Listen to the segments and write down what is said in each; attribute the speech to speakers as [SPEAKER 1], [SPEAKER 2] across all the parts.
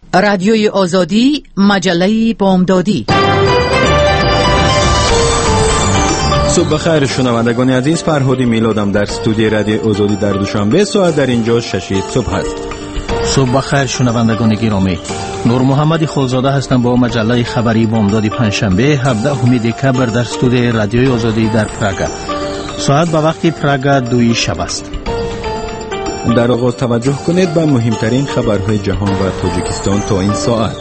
[SPEAKER 1] رادیوی آزادی، مجله بامدادی.
[SPEAKER 2] صبح بخیر شنوندگان عزیز، فرهادی میلادم در استودیو رادیو آزادی در دوشنبه. ساعت در اینجا 6 صبح است.
[SPEAKER 3] صبح بخیر شنوندگان گرامی، نور محمد خالزاده هستم با مجله خبری بامدادی پنجشنبه 17 دکبر در استودیو رادیو آزادی در پراگ. ساعت به وقت پراگ 2 شب است.
[SPEAKER 2] در آغاز توجه کنید به مهمترین خبرهای جهان و تاجیکستان تا این ساعت.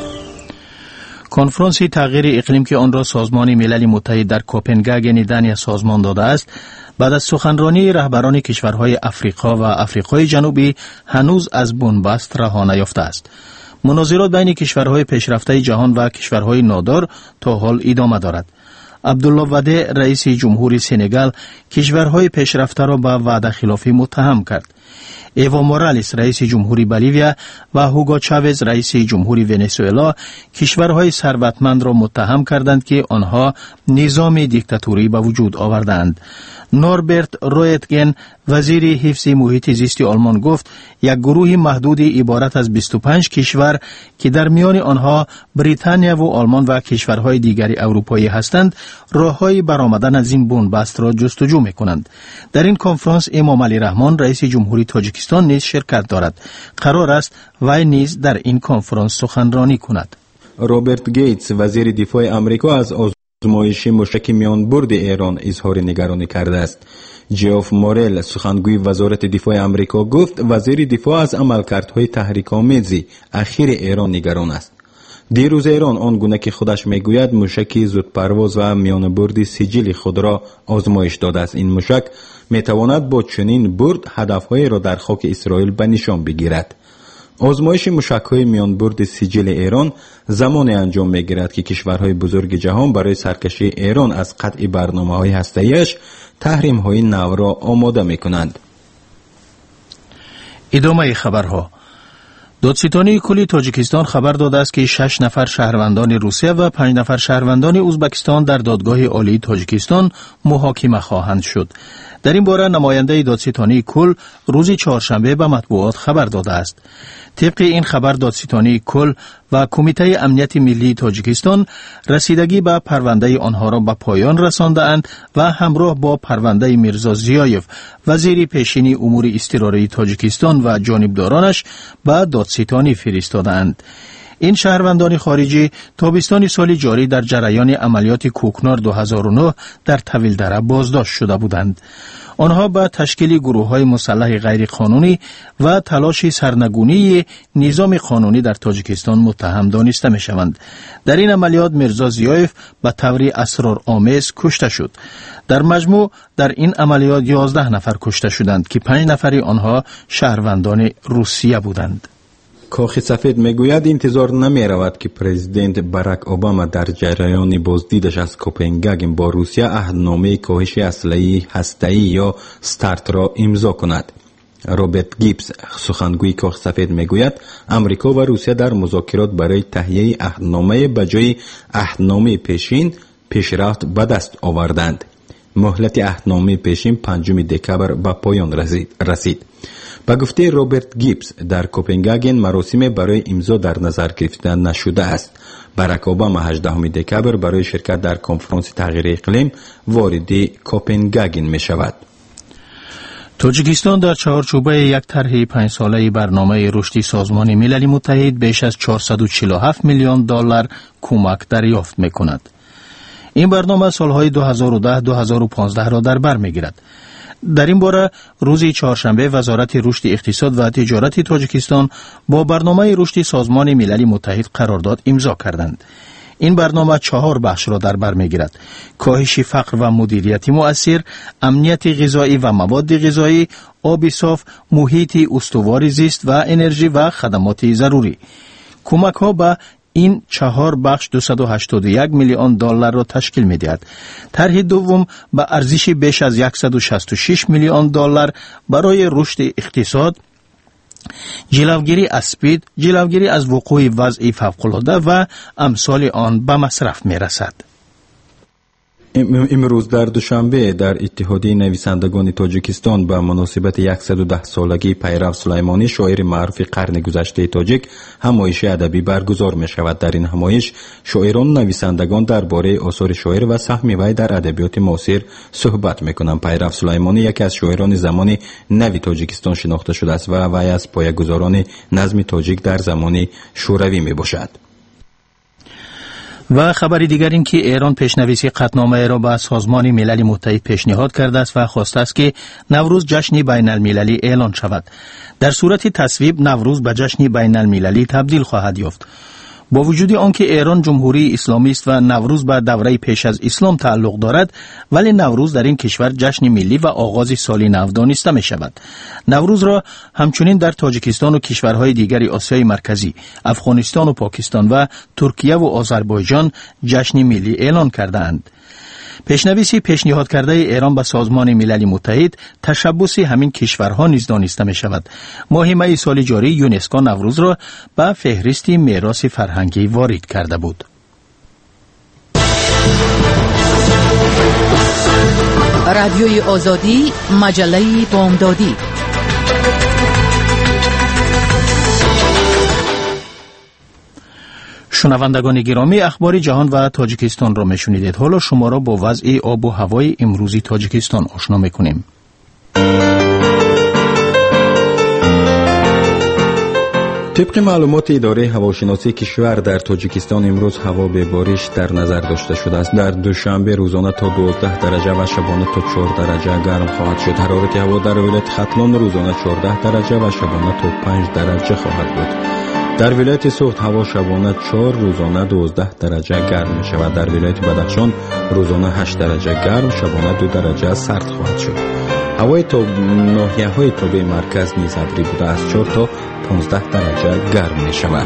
[SPEAKER 3] کنفرانس تغییر اقلیم که آن را سازمان ملل متحد در کوپنهاگن دنیا سازمان داده است، بعد از سخنرانی رهبران کشورهای افریقا و آفریقای جنوبی هنوز از بنبست رها نیافته است. مناظرات بین کشورهای پیشرفته جهان و کشورهای نادار تا حال ادامه دارد. عبدالله وده رئیس جمهوری سنگال کشورهای پیشرفته را به وعده خلافی متهم کرد. ایوا مورالیس رئیس جمهوری بولیویا و هوگو چاوز رئیس جمهوری ونزوئلا کشورهای ثروتمند را متهم کردند که آنها نظام دیکتاتوری به وجود آوردند. نوربرت رویتگن وزیر حفظ محیط زیست آلمان گفت یک گروه محدود عبارت از 25 کشور که در میان آنها بریتانیا و آلمان و کشورهای دیگری اروپایی هستند راههای برآمدن از این بنبست را جستجو می‌کنند. در این کنفرانس امام علی رحمان رئیس جمهوری تاجیکستان نیز شرکت دارد. قرار است وی نیز در این کنفرانس سخنرانی کند.
[SPEAKER 2] روبرت گیتس وزیر دفاع آمریکا از آزمایش موشک میانبرد ایران اظهار نگرانی کرده است. جیوف مورل سخنگوی وزارت دفاع آمریکا گفت وزیر دفاع از عملکردهای تحریک‌آمیز اخیر ایران نگران است. دیروز ایران آنگونه که خودش میگوید موشک زودپرواز و میانبرد سجل خود را آزمایش داده است. این موشک میتواند با چنین برد هدفهای را در خاک اسرائیل به نشان بگیرد. آزمایش موشک‌های میانبرد سجل ایران زمانی انجام می‌گیرد که کشورهای بزرگ جهان برای سرکشی ایران از قطع برنامه‌های هسته‌ایش تحریم‌های نو را آماده می‌کنند.
[SPEAKER 3] ادامه خبرها. دادستانی کلی تاجیکستان خبر داده است که 6 نفر شهروندان روسیه و 5 نفر شهروندان ازبکستان در دادگاه عالی تاجیکستان محاکمه خواهند شد. در این باره نماینده دادستانی کل روز چهارشنبه به مطبوعات خبر داده است. طبق این خبر دادستانی کل و کمیته امنیت ملی تاجیکستان رسیدگی به پرونده آنها را به پایان رسانده‌اند و همراه با پرونده میرزا زیایف وزیر پیشین امور اضطراری تاجیکستان و جانبدارانش به دادستانی فرستاده‌اند. این شهروندان خارجی تابستان سال جاری در جریان عملیات کوکنار 2009 در طویلدره بازداشت شده بودند. آنها به تشکیل گروه‌های مسلح غیر قانونی و تلاش سرنگونی نظام قانونی در تاجیکستان متهم دانسته می‌شوند. در این عملیات میرزا زیایف به طور اسرارآمیز کشته شد. در مجموع در این عملیات 11 نفر کشته شدند که 5 نفر آنها شهروندان روسیه بودند.
[SPEAKER 2] کاخ سفید میگوید انتظار نمی رود که پرزیدنت باراک اوباما در جریان بازدیدش از کوپنهاگن با روسیه عهدنامه کاهش اسلحه هسته‌ای یا استارت را امضا کند. روبرت گیبز سخنگوی کاخ سفید میگوید امریکا و روسیه در مذاکرات برای تهیه عهدنامه به جای عهدنامه پیشین پیشرفت به دست آوردند. مهلت عهدنامه پیشین 5 دکبر به پایان رسید. به گفته روبرت گیبز در کوپنهاگن مراسم برای امضا در نظر گرفته نشده است. باراک اوباما 18 دکبر برای شرکت در کنفرانس تغییر اقلیم وارد کوپنهاگن می شود.
[SPEAKER 3] تاجیکستان در چهارچوبه یک طرح 5 ساله برنامه رشدی سازمان ملل متحد بیش از 447 میلیون دلار کمک دریافت می کند. این برنامه سالهای 2010-2015 را در بر می گیرد. در این باره روز چهارشنبه وزارت رشد اقتصاد و تجارت تاجیکستان با برنامه رشد سازمان ملل متحد قرارداد امضا کردند. این برنامه 4 بخش را در بر می‌گیرد: کاهش فقر و مدیریت مؤثر، امنیت غذایی و مواد غذایی، آب صاف، محیط استوار زیست و انرژی و خدمات ضروری. کمک‌ها به این 4 بخش 281 میلیون دلار را تشکیل می‌دهد. طرح دوم به ارزش بیش از 166 میلیون دلار برای رشد اقتصاد، جلوگیری از سپید، جلوگیری از وقوع وضع فوق‌العاده و امثال آن به مصرف می‌رسد.
[SPEAKER 2] امروز در دوشنبه در اتحادیه نویسندگان تاجیکستان به مناسبت 110 سالگی پیرو سلیمانی شاعر معروف قرن گذشته تاجیک همایش ادبی برگزار می شود. در این همایش شاعران و نویسندگان درباره آثار شاعر و سهم وی در ادبیات معاصر صحبت می کنند. پیرو سلیمانی یکی از شاعران زمان نوی تاجیکستان شناخته شده است و وی از پایه‌گذاران نظم تاجیک در زمان شوروی می باشد.
[SPEAKER 3] و خبری دیگر این که ایران پیشنویسی قطعنامه را به سازمان ملل متحد پیشنهاد کرده است و خواسته است که نوروز جشن بین المللی اعلان شود. در صورت تصویب نوروز به جشن بین المللی تبدیل خواهد یافت. با وجود آنکه ایران جمهوری اسلامی است و نوروز به دوره پیش از اسلام تعلق دارد، ولی نوروز در این کشور جشن ملی و آغاز سال نو دانسته می شود. نوروز را همچنین در تاجیکستان و کشورهای دیگر آسیای مرکزی، افغانستان و پاکستان و ترکیه و آذربایجان جشن ملی اعلان کردند. پیشنویسی پیشنهاد کرده ایران به سازمان ملل متحد تشبث همین کشورها نیز دانسته می شود. ماه می سال جاری یونسکو نوروز را به فهرست میراث فرهنگی وارد کرده بود.
[SPEAKER 1] رادیوی آزادی، مجله بامدادی.
[SPEAKER 3] شنوندگان گرامی، اخبار جهان و تاجیکستان را میشنیدید. حالا شما را با وضع آب و هوای امروزی تاجیکستان آشنا میکنیم.
[SPEAKER 2] طبق معلومات اداره هواشناسی کشور در تاجیکستان امروز هوا به بارش در نظر داشته شده است. در دوشنبه روزانه تا 12 درجه و شبانه تا 4 درجه گرم خواهد شد. حرارت هوا در ولایت ختلان روزانه 14 درجه و شبانه تا 5 درجه خواهد بود. در ولایت سوخت هوا شبانه 4 روزانه 12 درجه گرم می شود. در ولایت بدخشان روزانه 8 درجه گرم شبانه 2 درجه سرد خواهد شد. هوای ناحیه های تابع مرکز نیز ابری بوده از 4 تا 15 درجه گرم می شود.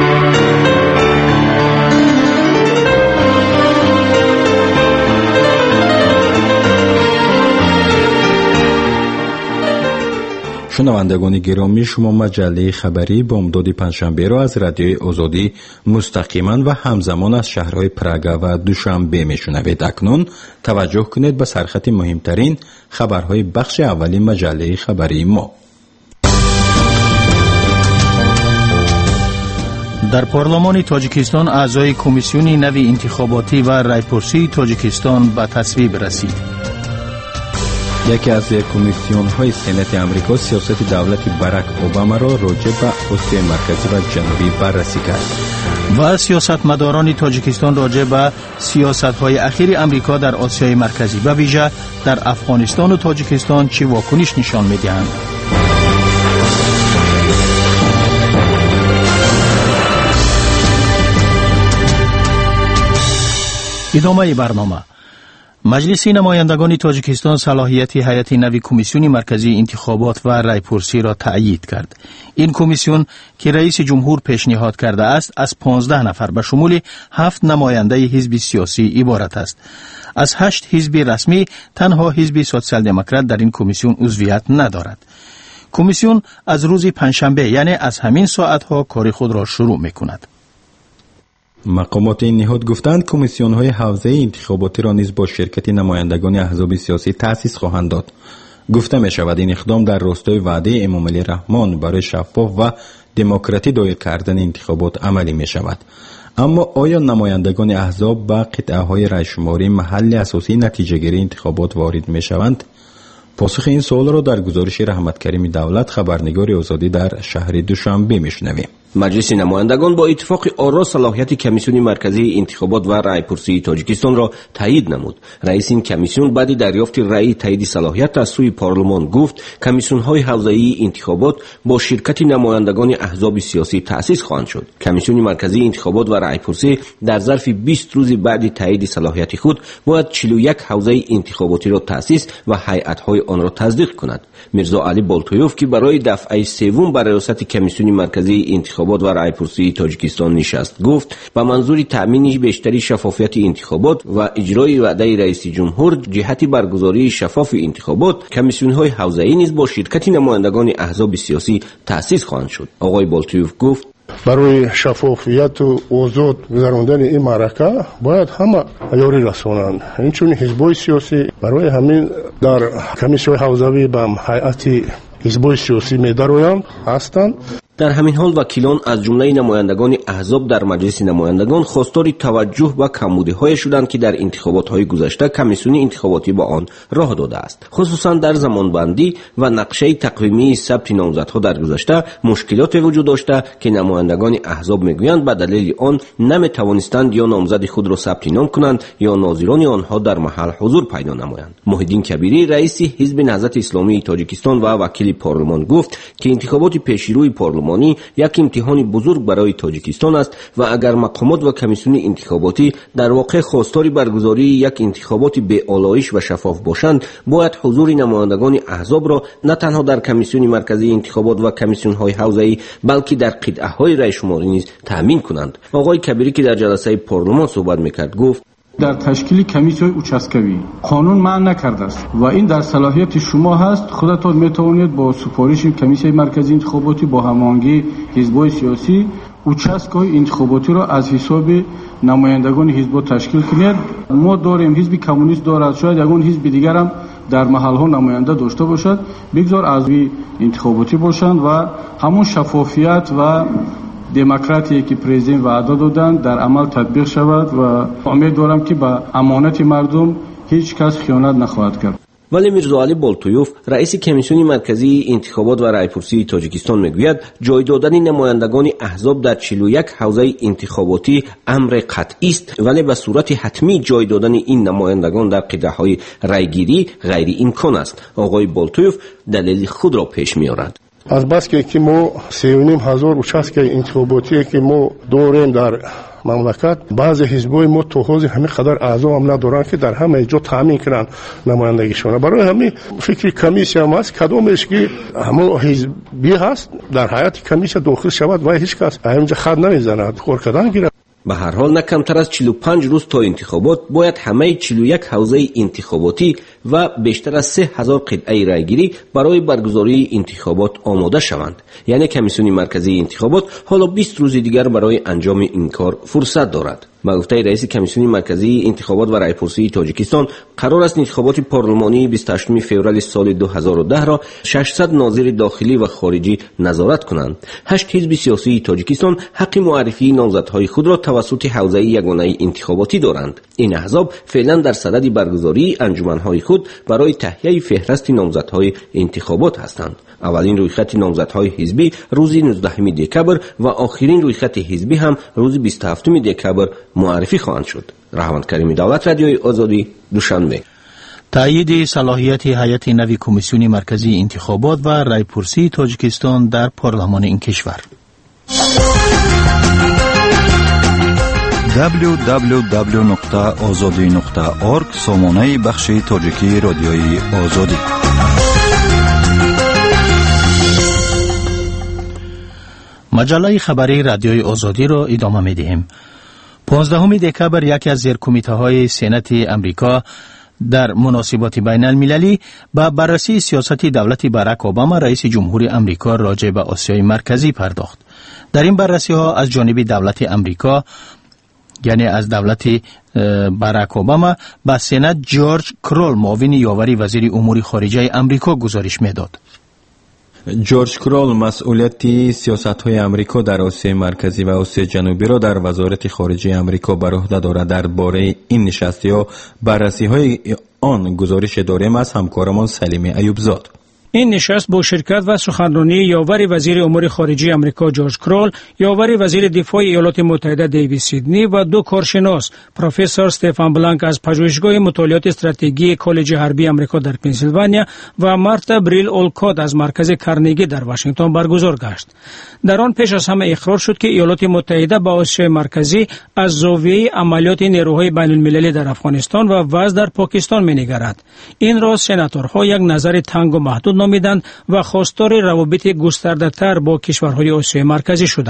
[SPEAKER 2] شنوندگان گرامی، شما مجله خبری بامداد پنجشنبه را از رادیوی آزادی مستقیما و همزمان از شهرهای پراگ و دوشنبه میشنوید. اکنون توجه کنید به سرخط مهمترین خبرهای بخش اولی مجله خبری ما.
[SPEAKER 3] در پارلمان تاجیکستان اعضای کمیسیون نوی انتخاباتی و رایپرسی تاجیکستان به تصویب رسید.
[SPEAKER 2] یکی از کمیسیون های سنت امریکا سیاست دولت باراک اوباما را راجع به آسیای مرکزی و جنوبی بررسی کرد.
[SPEAKER 3] و سیاستمداران تاجیکستان راجع به سیاست های اخیر امریکا در آسیای مرکزی و ویژه در افغانستان و تاجیکستان چه واکنش نشان می‌دهند. ادامه برنامه. مجلس نمایندگان تاجیکستان صلاحیت هیئت نوی کمیسیون مرکزی انتخابات و رایپرسی را تأیید کرد. این کمیسیون که رئیس جمهور پیشنهاد کرده است از 15 نفر به شمول 7 نماینده حزب سیاسی عبارت است. از 8 حزب رسمی تنها حزب سوسیال دموکرات در این کمیسیون عضویت ندارد. کمیسیون از روز پنجشنبه یعنی از همین ساعتها کار خود را شروع می‌کند.
[SPEAKER 2] مقامات این نهاد گفتند کمیسیون های حوزه انتخاباتی را نیز با شرکت نمایندگان احزاب سیاسی تأسیس خواهند داد. گفته می شود این اقدام در راستای وعده امام علی رحمان برای شفاف و دموکراتی دایر کردن انتخابات عملی می شود. اما آیا نمایندگان احزاب با قطعه های رأیشماری محل اساسی نتیجه گیری انتخابات وارد می شوند؟ پاسخ این سوال را در گزارش رحمت کریم دولت خبرنگار آزادی در شهر دوشنبه میشنویم.
[SPEAKER 4] مجلس نمایندگان با اتفاق آرا صلاحیت کمیسیون مرکزی انتخابات و رایپرسی تاجیکستان را تایید نمود. رئیس این کمیسیون بعد دریافت رأی تایید صلاحیت از سوی پارلمان گفت کمیسیون‌های حوزه‌ای انتخابات با شرکت نمایندگان احزاب سیاسی تأسیس خواهند شد. کمیسیون مرکزی انتخابات و رایپرسی در ظرف 20 روز بعد تایید صلاحیت خود باید 41 حوزه انتخاباتی را تأسیس و هیئت‌های آن را تصدیق کند. میرزا علی بالتویوف که برای دفعه سوم بر ریاست کمیسیون مرکزی انتخابات و رایپرسی تاجیکستان نشست گفت به منظور تأمین بیشتری شفافیت انتخابات و اجرای وعده رئیس جمهور جهت برگزاری شفاف انتخابات کمیسیون‌های حوزه‌ای نیز با شرکت نمایندگان احزاب سیاسی تأسیس خواهند شد. آقای بالتویوف گفت
[SPEAKER 5] برای شفافیت و آزاد گذراندن این معرکه باید همه یاری رسانند. اینچون حزب‌های سیاسی برای همین در کمیسیون حوزوی به هیئت حزب‌های سیاسی می‌دارند هستند.
[SPEAKER 4] در همین حال وکیلان از جمله نمایندگان احزاب در مجلس نمایندگان خواستار توجه و کمبودی‌های شدند که در انتخابات‌های گذشته کمیسیون انتخاباتی با آن راه داده است. خصوصا در زمانبندی و نقشه تقویمی ثبت نامزدها در گذشته مشکلات وجود داشته که نمایندگان احزاب میگویند به دلیل آن نمی‌توانستند یا نامزد خود را ثبت نام کنند یا ناظران آنها در محل حضور پیدا نمایند. محیدین کبیری رئیس حزب نهضت اسلامی تاجیکستان و وکیل پارلمان گفت که انتخابات پیشروی پارلمان یک امتحان بزرگ برای تاجیکستان است و اگر مقامات و کمیسیون انتخاباتی در واقع خواستار برگزاری یک انتخابات به آلایش و شفاف باشند، باید حضور نمایندگان احزاب را نه تنها در کمیسیون مرکزی انتخابات و کمیسیون های حوزه‌ای بلکه در قطعه های رای شماری نیز تامین کنند. آقای کبیری که در جلسه پارلمان صحبت میکرد گفت
[SPEAKER 6] در تشکیل کمیسیون اوچاسکوی قانون منع نکرده است و این در صلاحیت شما هست. خودتان میتوانید با سفارش کمیسیون مرکزی انتخاباتی با هماهنگی حزب‌های سیاسی اوچاسکوی انتخاباتی را از حساب نمایندگان حزب تشکیل کنید. ما داریم حزب کمونیست دارد، شاید یگان حزب دیگر هم در محل‌ها نماینده داشته باشد، بگذار از انتخاباتی باشند و همون شفافیت و دموکراسی که پرزیدنت وعده دادند در عمل تطبیق شود و امید دارم که به امانت مردم هیچ کس خیانت نخواهد کرد.
[SPEAKER 4] ولی میرزاعلی بالتویوف رئیس کمیسیون مرکزی انتخابات و رایپرسی تاجیکستان میگوید جای دادن نمایندگان احزاب در 41 حوزه انتخاباتی امر قطعی است، ولی به صورت حتمی جای دادن این نمایندگان در قطعه‌های رایگیری غیر امکان است. آقای بالتویوف دلیل خود را پیش می‌آورد.
[SPEAKER 5] از بس که ما 3,500 участка انتخاباتی که ما داریم در مملکت، بعضی حزب‌های ما تو حوزه همین قدر اعضا هم ندارن که در همه جا تامین کنن نمایندگیشون. برای همین فکر کمیسیون هم هست کدومش که همه حزبی هست در هیئت کمیسیون داخل شود و هیچ کس اینجا خط نمیزند کار کردن گیره.
[SPEAKER 4] به هر حال نه کمتر از 45 روز تا انتخابات باید همه 41 حوزه انتخاباتی و بیشتر از 3000 قطعه رایگیری برای برگزاری انتخابات آماده شوند. یعنی کمیسیون مرکزی انتخابات حالا 20 روز دیگر برای انجام این کار فرصت دارد. با گفته رئیس کمیسیون مرکزی انتخابات و رایپرسی تاجیکستان قرار است انتخابات پارلمانی 28 فوریه سال 2010 را 600 ناظر داخلی و خارجی نظارت کنند. 8 حزب سیاسی تاجیکستان حق معرفی نامزدهای خود را توسط حوزه یگانه انتخاباتی دارند. این احزاب فعلا در صدد برگزاری انجمنهای خود برای تهیه فهرست نامزدهای انتخابات هستند. اولین رویخط نامزدهای حزبی روز 19 دکبر و آخرین رویخط حزبی هم روز 27 دکبر معرفی خواهند شد. رحمت کریمی دولت رادیوی آزادی دوشنبه.
[SPEAKER 3] تایید صلاحیت هیئت نوی کمیسیون مرکزی انتخابات و رایپرسی تاجیکستان در پارلمان این کشور.
[SPEAKER 7] www.azadi.org سامانه بخش تاجیکی رادیوی آزادی.
[SPEAKER 3] مجله خبری رادیوی آزادی را ادامه می‌دهیم. 15 دکبر یکی از زیرکمیته‌های سنت امریکا در مناسبات بین المللی با بررسی سیاست دولت باراک اوباما رئیس جمهور امریکا راجع به آسیای مرکزی پرداخت. در این بررسی‌ها از جانب دولت امریکا یعنی از دولت باراک اوباما به سنت جورج کرول معاون یاوری وزیر امور خارجه امریکا گزارش می‌داد.
[SPEAKER 2] جورج کرول مسئولیت سیاست‌های امریکا در آسیای مرکزی و آسیای جنوبی را در وزارت خارجه امریکا بر عهده دارد. درباره این نشست‌ها بررسی‌های آن گزارش داریم از همکارمان سلیم ایوبزاد.
[SPEAKER 8] این نشست با شرکت و سخنرانی یاور وزیر امور خارجه امریکا جورج کرول، یاور وزیر دفاع ایالات متحده دیوید سیدنی و دو کارشناس پروفسور استفان بلانک از پژوهشگاه مطالعات استراتژی کالج حربی امریکا در پنسیلوانیا و مارتا بریل اولکاد از مرکز کارنگی در واشنگتن برگزار گشت. در آن پیش از همه اقرار شد که ایالات متحده با آسیای مرکزی از زاویه عملیات نیروهای بین المللی در افغانستان و وضع در پاکستان می‌نگرد. این را سناتورها یک نظر تنگ و محدود نامیدند و خواستار روابط گسترده‌تر با کشورهای آسیای مرکزی شدند.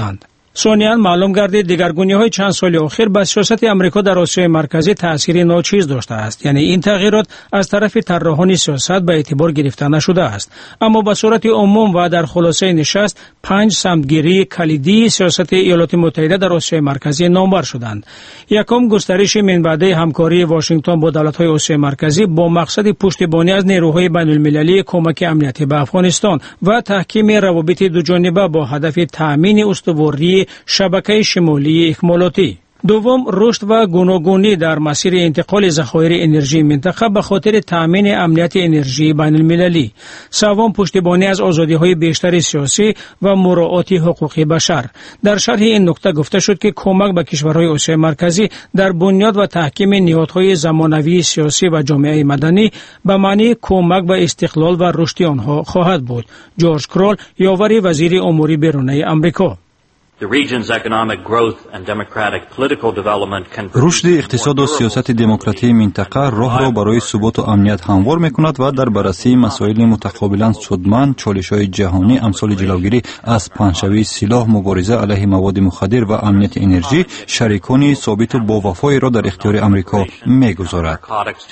[SPEAKER 8] ثانیاً معلوم گردید دگرگونی‌های چند سال اخیر به سیاست آمریکا در آسیای مرکزی تأثیر ناچیز داشته است. یعنی این تغییرات از طرف طراحان سیاست به اعتبار گرفته نشده است، اما به صورت عموم و در خلاصه نشست 5 سمتگیری کلیدی سیاست ایالات متحده در آسیای مرکزی نامبر شدند. یکم، گسترش منبعی همکاری واشنگتن با دولت‌های آسیای مرکزی با مقصد پشتیبانی از نیروهای بین‌المللی کمک امنیتی به افغانستان و تحکیم روابط دوجانبه با هدف تأمین استواری شبکه شمالی اکمالاتی. دوم، رشد و گوناگونی در مسیر انتقال ذخایر انرژی منطقه به خاطر تأمین امنیت انرژی بین المللی. سوم، پشتیبانی از آزادی‌های بیشتر سیاسی و مراعات حقوق بشر. در شرح این نکته گفته شد که کمک به کشورهای آسیای مرکزی در بنیاد و تحکیم نهادهای زمانوی سیاسی و جامعه مدنی به معنی کمک به استقلال و رشد آنها خواهد بود. جورج کرول، یاور وزیر امور بیرونی آمریکا:
[SPEAKER 7] رشد اقتصاد و سیاست دموکراتی منطقه راه را برای ثبات و امنیت هموار می‌کند و در بررسی مسائل متقابلا سودمند چالش‌های جهانی امثال جلوگیری از پنه‌شوی سلاح، مبارزه علیه مواد مخدر و امنیت انرژی شریکان ثابت و باوفایی را در اختیار آمریکا می‌گذارد.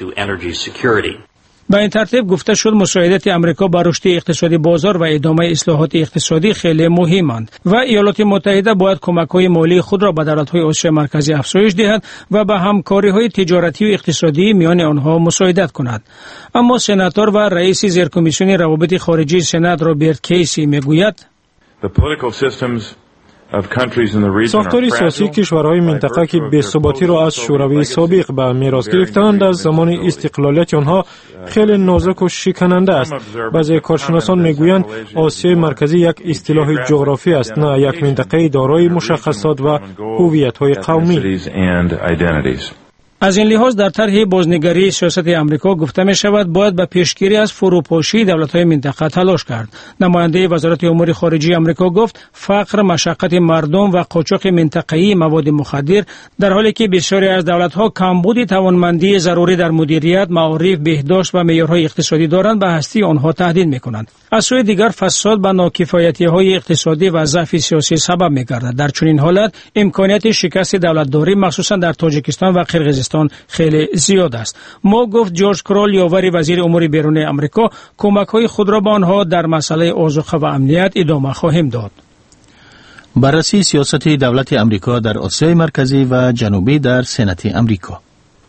[SPEAKER 8] به این ترتیب گفته شد مساعدت آمریکا بر رشد اقتصادی بازار و ادامه اصلاحات اقتصادی خیلی مهمند و ایالات متحده باید کمک‌های مالی خود را به دولت‌های آسیای مرکزی افزایش دهد و به همکاری‌های تجارتی و اقتصادی میان آنها مساعدت کند. اما سناتور و رئیس زیرکمیسیون روابط خارجی سنا رابرت کیسی میگوید
[SPEAKER 9] ساختار سیاسی کشورهای منطقه که بی‌ثباتی را از شوروی سابق به میراث گرفتند از زمان استقلالیت آنها خیلی نازک و شکننده است. بعضی کارشناسان میگویند آسیای مرکزی یک اصطلاح جغرافی است، نه یک منطقه دارای مشخصات و هویت‌های قومی.
[SPEAKER 8] از این لحاظ در طرح بازنگری سیاست آمریکا گفته می شود باید به پیشگیری از فروپاشی دولت‌های منطقه تلاش کرد. نماینده وزارت امور خارجه آمریکا گفت فقر، مشقت مردم و قاچاق منطقه‌ای مواد مخدر در حالی که بسیاری از دولت‌ها کمبود توانمندی ضروری در مدیریت، معارف، بهداشت و معیارهای اقتصادی دارند، به هستی آنها تهدید می‌کنند. از سوی دیگر فساد و ناکفایتی‌های اقتصادی و ضعف سیاسی سبب می‌گردد. در چنین حالت امکانیت شکست دولتداری مخصوصا در تاجیکستان و قرقیزستان خیلی زیاد است. ما گفت جورج کرول، یاور وزیر امور بیرونی آمریکا، کمک‌های خود را به آنها در مسئله آذوقه و امنیت ادامه خواهیم داد.
[SPEAKER 3] بررسی سیاست دولت آمریکا در آسیای مرکزی و جنوبی در سنت آمریکا.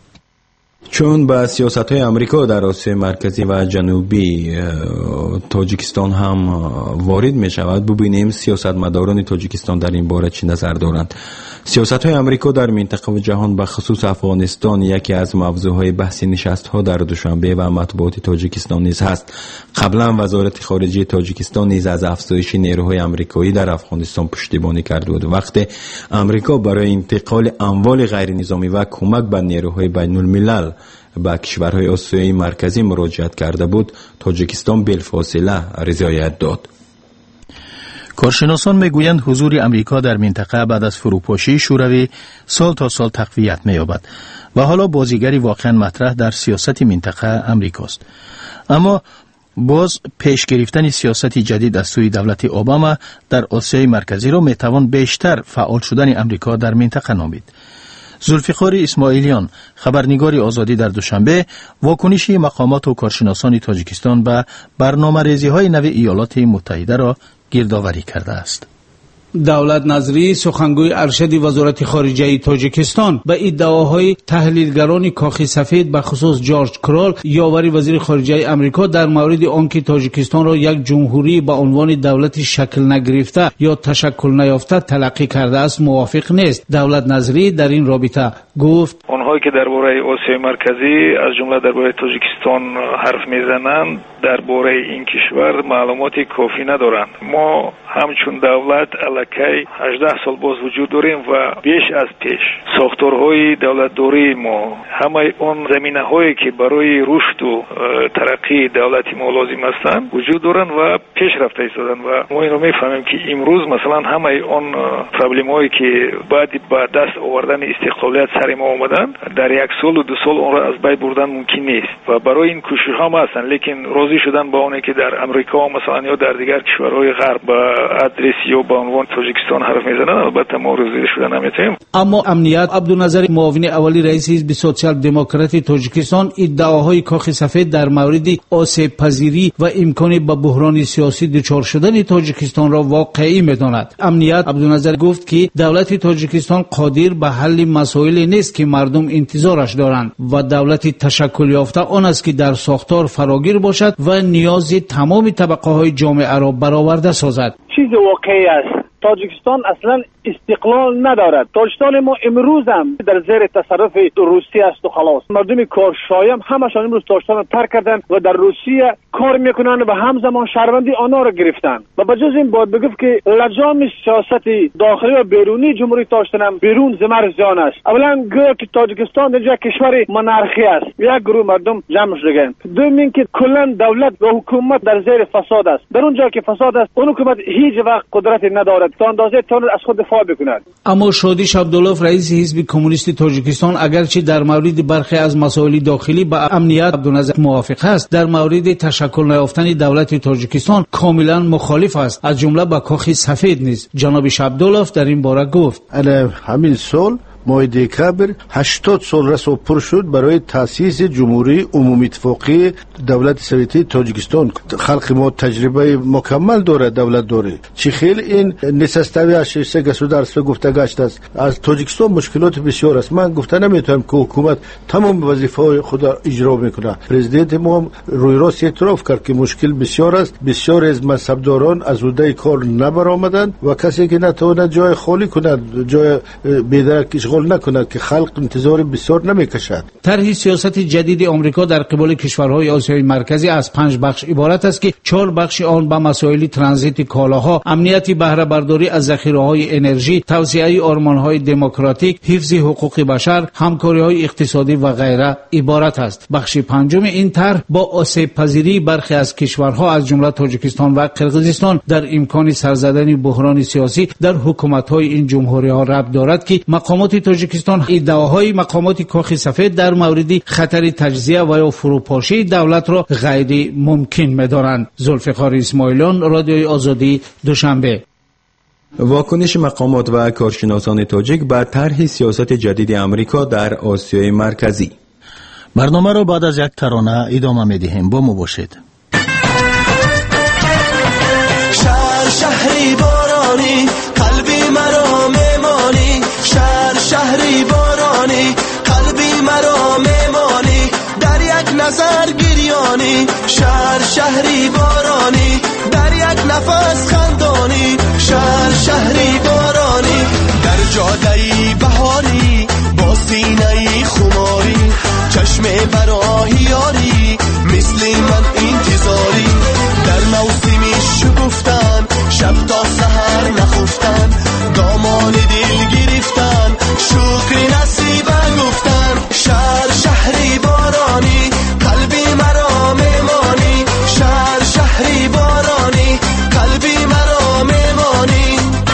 [SPEAKER 2] چون به سیاست‌های آمریکا در آسیای مرکزی و جنوبی تاجیکستان هم وارد می شود، ببینیم سیاستمداران تاجیکستان در این باره چی نظر دارند. سیاست‌های آمریکا در منطقه و جهان به خصوص افغانستان یکی از موضوعهای بحث نشست‌ها در دوشنبه و مطبوعات تاجیکستان نیز هست. قبلا وزارت خارجه تاجیکستان نیز از افزایش نیروهای آمریکایی در افغانستان پشتیبانی کرده بود. وقتی آمریکا برای انتقال اموال غیر نظامی و کمک به نیروهای بین‌الملل به کشورهای آسیای مرکزی مراجعت کرده بود، تاجیکستان بلافاصله رضایت داد.
[SPEAKER 3] کارشناسان میگویند حضور امریکا در منطقه بعد از فروپاشی شوروی سال تا سال تقویت می‌یابد و حالا بازیگری واقعا مطرح در سیاست منطقه امریکاست. اما باز پیش گرفتن سیاست جدید از سوی دولت اوباما در آسیای مرکزی را میتوان بیشتر فعال شدن امریکا در منطقه نامید. ذوالفقار اسماعیلیان، خبرنگار آزادی، در دوشنبه واکنش مقامات و کارشناسان تاجیکستان به برنامه‌ریزی‌های نو ایالات متحده را گردآوری کرده است.
[SPEAKER 6] دولت نظری، سخنگوی ارشد وزارت خارجه تاجیکستان، به ادعاهای تحلیلگران کاخ سفید به خصوص جورج کرول، یاور وزیر خارجه آمریکا، در مورد آنکه تاجیکستان را یک جمهوری با عنوان دولت شکل نگرفته یا تشکل نیافته تلقی کرده است موافق نیست. دولت نظری در این رابطه گفت
[SPEAKER 10] آنهایی که درباره آسیای مرکزی از جمله درباره تاجیکستان حرف میزنند درباره این کشور معلومات کافی ندارند. ما همچون دولت الکی 18 سال باز وجود داریم و بیش از پیش ساختارهای دولتداری ما، همه آن زمینه‌هایی که برای رشد و ترقی دولت ما لازم هستند وجود دارند و پیشرفت ایستادند و ما این رو میفهمیم که امروز مثلا همه آن پرابلم‌هایی که بعد با دست آوردن استقلالیت سر ما آمدند در یک سال و دو سال اون را از بین بردن ممکن نیست و برای این کوشش هم هستند، لیکن راضی شدن با اونی که در امریکا مثلا یا در دیگر کشورهای غرب با آدرس یا با عنوان تاجیکستان حرف میزنن، البته ما راضی شدن نمیتونیم.
[SPEAKER 11] اما امنیت عبدالنظر معاون اولی رئیس حزب سوسیال دموکراتی تاجیکستان ادعاهای کاخ سفید در مورد آسیب پذیری و امکان به بحران سیاسی دچار شدن تاجیکستان را واقعی می‌داند. امنیت عبدالنظر گفت که دولت تاجیکستان قادر به حل مسائلی نیست که مردم انتظارش دارند و دولت تشکل یافته آن است که در ساختار فراگیر باشد و نیاز تمام طبقه‌های جامعه را برآورده سازد.
[SPEAKER 12] چیز واقعی است. تاجیکستان اصلا استقلال ندارد. تاجیکستان ما امروز هم در زیر تصرف روسیه است و خلاص. مردم کارشایم همشان امروز تاجیکستان را ترک کردند و در روسیه کار میکنند و همزمان شهروندی آنها را گرفتند. و بجز این باید بگم که لجام سیاست داخلی و بیرونی جمهوری تاجیکستان هم بیرون زمر زیان است. اولا گویا که تاجیکستان یک کشور منارخی است. یک گروه مردم جمع شدند. دوم اینکه کلا دولت و حکومت در زیر فساد است. در اونجا که فساد است اون حکومت هیچ وقت قدرت ندارد تا اندازه تا از خود دفاع بکند.
[SPEAKER 11] اما شادیش عبدالله رئیس حزب کمونیست تاجیکستان اگرچه در مورد برخی از مسائل داخلی با امنیت عبدالنظر موافق است، در مورد تشکل نیافتن دولت تاجیکستان کاملا مخالف است، از جمله با کاخ سفید نیز. جناب عبدالله در این باره گفت
[SPEAKER 13] همین سال ماه دکبر 80 سال رسو پر شد برای تاسیس جمهوری عمومی اتفاقی دولت سوویتی تاجیکستان. خلق ما تجربه مکمل داره، دولت داره. چی خیلی این نسستوی اشیسته گسودارستو گفته گشت است. از تاجیکستان مشکلات بسیار است. من گفته نمیتونم که حکومت تمام وظیفه خود اجرا میکنه. پرزیدنت ما روی راست اعتراف کرد که مشکل بسیار است. بسیار از مذهبداران از عهده کار نبرآمدند و کسی که نتونه جای خالی کند، جای بی‌درک نکند که خلق انتظار بسیار نمیکشد.
[SPEAKER 11] طرح سیاست جدید آمریکا در قبال کشورهای آسیای مرکزی از 5 بخش عبارت است که 4 بخش آن به مسائل ترانزیت کالاها، امنیت بهره برداری از ذخیره‌های انرژی، توسعه آرمان‌های دموکراتیک، حفظ حقوق بشر، همکاری‌های اقتصادی و غیره عبارت است. بخش پنجم این طرح با آسیب پذیری برخی از کشورها از جمله تاجیکستان و قرقیزستان در امکان سرزدن بحران سیاسی در حکومت‌های این جمهوری‌ها ربط دارد که مقامات تاجیکستان ادعاهای مقامات کاخ سفید در مورد خطر تجزیه و یا فروپاشی دولت را غیر ممکن می‌دارند. ذوالفقار اسماعیلیان، رادیوی آزادی، دوشنبه.
[SPEAKER 2] واکنش مقامات و کارشناسان تاجیک به طرح سیاست جدید آمریکا در آسیای مرکزی.
[SPEAKER 3] برنامه را بعد از یک ترانه ادامه می‌دهیم. با ما باشید.
[SPEAKER 14] شهری بارانی قلبی مرا میمانی، شهری بارانی قلبی مرا میمانی، در یک نظر گریانی، شهری بارانی در یک نفس خندانی، شهری بارانی در جاده بهاری با سینه خماری، چشم براهی یاری مثل من انتظاری، در موسم شگفتن شب تا سحر نخفتن، دامان دل گرفتن شکر نصیبه گفتن، شهری بارانی قلبی مرا میمانی، شهری بارانی قلبی مرا میمانی.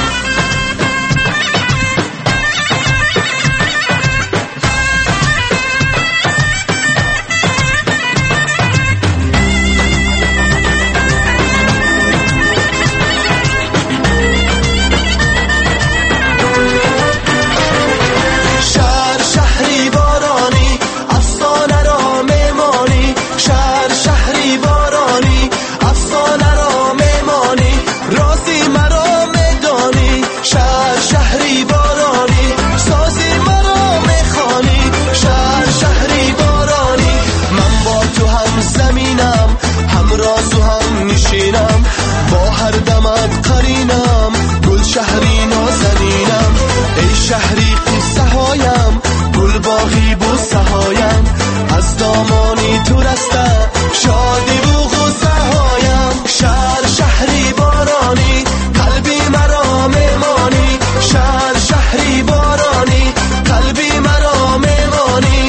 [SPEAKER 14] شهری نازنینم ای شهری قصه هایم، گل باغی بوسه هایم، از دامانی تو رسته شادی و غصه هایم، شهری بارانی قلبی مرا میمانی، شهری بارانی قلبی مرا میمانی.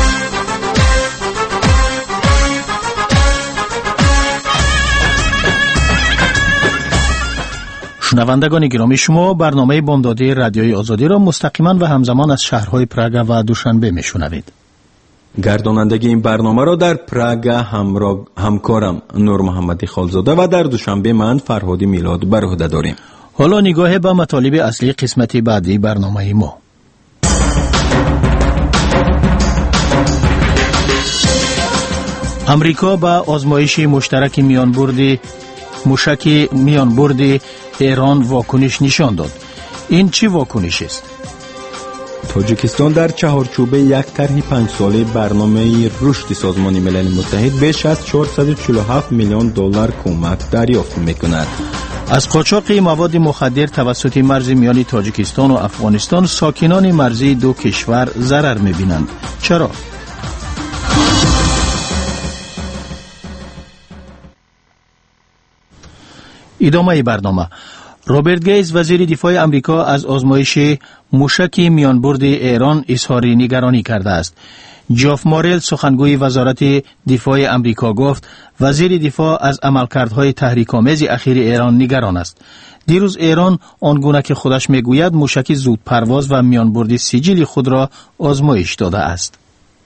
[SPEAKER 3] شنوندگان گرامی، شما برنامه بامدادی رادیوی آزادی را مستقیما و همزمان از شهرهای پراگ و دوشنبه میشنوید.
[SPEAKER 2] گردانندگی این برنامه را در پراگ همکارم نور محمدی خالزاده و در دوشنبه من فرهادی میلاد بر عهده داریم.
[SPEAKER 3] حالا نگاه به مطالب اصلی قسمت بعدی برنامه ما. امریکا با آزمایش مشترک موشک میانبرد ایران واکنش نشان داد. این چه واکنشی است؟
[SPEAKER 2] تاجیکستان در چهارچوب یک طرح 5 ساله برنامه رشد سازمان ملل متحد بیش از 447 میلیون دلار کمک دریافت می‌کند.
[SPEAKER 3] از قاچاق مواد مخدر توسط مرز میان تاجیکستان و افغانستان ساکنان مرزی دو کشور ضرر می‌بینند. چرا؟ ادامه برنامه. رابرت گیز وزیر دفاع امریکا از آزمایش موشک میانبرد ایران اظهار نگرانی کرده است. جاف مورل سخنگوی وزارت دفاع امریکا گفت وزیر دفاع از عملکردهای تحریک‌آمیز اخیر ایران نگران است. دیروز ایران آنگونه که خودش میگوید موشک زود پرواز و میانبرد سیجیل خود را آزمایش داده است.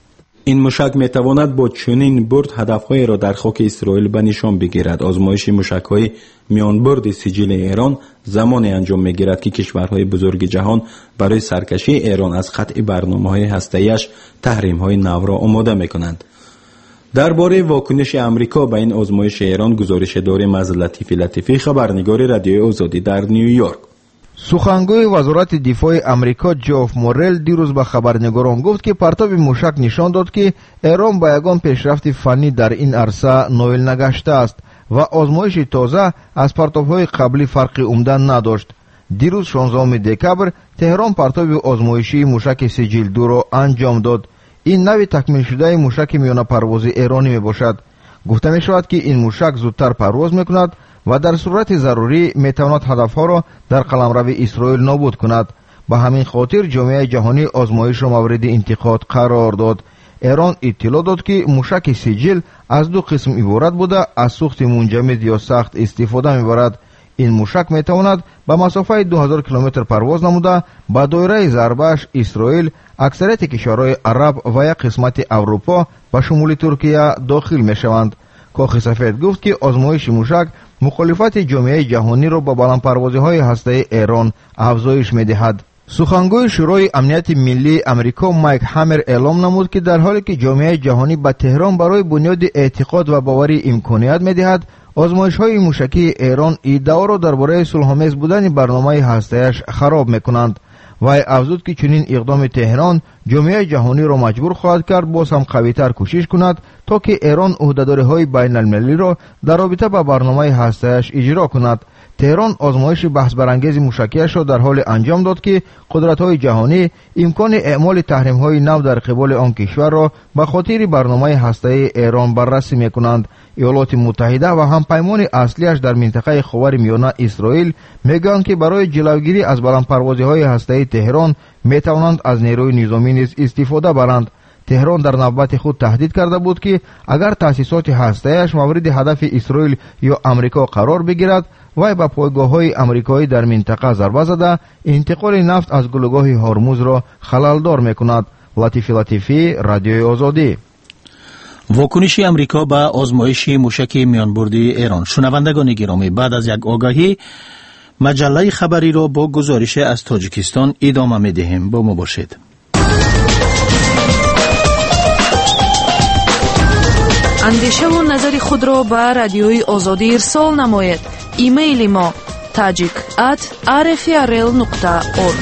[SPEAKER 2] این موشک میتواند با چنین برد هدفهای را در خاک اسرائیل به نشان بگیرد. آزمایش موشک‌های میانبرد سیجیل ایران زمانی انجام میگیرد که کشورهای بزرگ جهان برای سرکشی ایران از قطع برنامه‌های هسته‌ایش تحریم‌های نو را آماده می‌کنند. درباره واکنش امریکا به این آزمایش ایران گزارش داریم از لطیفی خبرنگار رادیوی آزادی در نیویورک.
[SPEAKER 15] سخنگوی وزارت دفاع امریکا جاف مورل دیروز به خبرنگاران گفت که پرتاب موشک نشان داد که ایران با یگان پیشرفت فنی در این عرصه نایل نگشته است و آزمایش تازه از پرتاب‌های قبلی فرقی عمده نداشت. دیروز 16 دکبر تهران پرتاب آزمایشی موشک سیجیل 2 را انجام داد. این نوع تکمیل شده موشک میانه پروازی ایرانی می باشد. گفته می شود که این موشک زودتر پرواز می کند و در صورت ضروری می تواند هدفها را در قلمرو اسرائیل نابود کند. به همین خاطر جامعه جهانی آزمایش را مورد انتقاد قرار داد. ایران اطلاع داد که موشک سیجیل از 2 قسم عبارت بوده، از سوخت منجمد یا سخت استفاده می‌برد. این موشک میتواند به مسافت 2000 کیلومتر پرواز نموده به دایره ضربه‌اش اسرائیل، اکثریت کشورهای عرب و یک قسمت اروپا به شمول ترکیه داخل میشوند. کاخ سفید گفت که آزمایش موشک مخالفت جامعه جهانی را با بلندپروازی‌های هسته‌ای ایران افزایش می‌دهد. سخنگوی شورای امنیت ملی امریکا مایک هامر اعلام نمود که در حالی که جامعه جهانی به تهران برای بنیاد اعتقاد و باوری امکانیت می‌دهد، آزمایش‌های موشکی ایران ادعا را درباره صلح‌آمیز بودن برنامه هسته‌ایش خراب می‌کنند. وی افزود که چنین اقدام تهران جامعه جهانی را مجبور خواهد کرد باز هم قوی‌تر کوشش کند تا که ایران عهده‌داری‌های بین‌المللی را در رابطه با برنامه هسته‌ایش اجرا کند. تهران آزمایش بحث برانگیز موشکی‌اش را در حال انجام داد که قدرت‌های جهانی امکان اعمال تحریم‌های نو در قبال آن کشور را به خاطر برنامه هسته‌ای ایران بررسی می‌کنند. ایالات متحده و همپیمان اصلیش در منطقه خاورمیانه اسرائیل میگویند که برای جلوگیری از بلندپروازی‌های هسته‌ای تهران می‌توانند از نیروی نظامی نیز استفاده برند. تهران در نوبت خود تهدید کرده بود که اگر تأسیسات هسته‌ایش مورد هدف اسرائیل یا امریکا قرار بگیرد وی به پایگاه‌های امریکایی در منطقه ضربه زده انتقال نفت از گلوگاه هرمز را خللدار می‌کند. لطیفی رادیوی آزادی.
[SPEAKER 3] واکنش امریکا به آزمایش موشک میانبردی ایران. شنوندگان گرامی، بعد از یک آگاهی مجله خبری را با گزارش از تاجیکستان ادامه می‌دهیم. با ما باشید.
[SPEAKER 1] اندیشه و نظر خود را به رادیوی آزادی ارسال نمایید. ایمیل ما tajik@rfrl.org.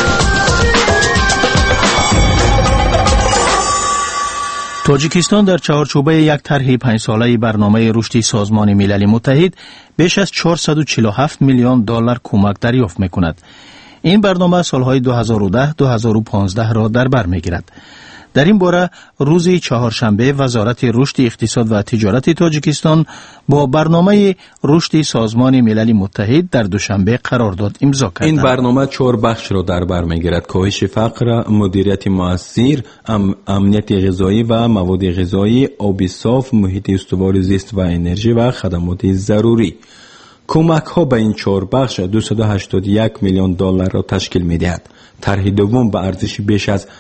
[SPEAKER 3] تاجیکستان در چهارچوبه یک طرح 5 ساله برنامه رشد سازمان ملل متحد بیش از 447 میلیون دلار کمک دریافت می‌کند. این برنامه سالهای 2010-2015 را در بر می‌گیرد. در این باره روز چهارشنبه وزارت رشد اقتصاد و تجارت تاجیکستان با برنامه رشد سازمان ملل متحد در دوشنبه قرارداد امضا کرد.
[SPEAKER 2] این برنامه 4 بخش را در بر می‌گیرد: کاهش فقر، مدیریت مؤثر، امنیت غذایی و مواد غذایی، آب صاف، محیط استوار زیست و انرژی و خدمات ضروری. کمک ها به این 4 بخش 281 میلیون دلار را تشکیل می دهد. طرح دوم به ارزش بیش از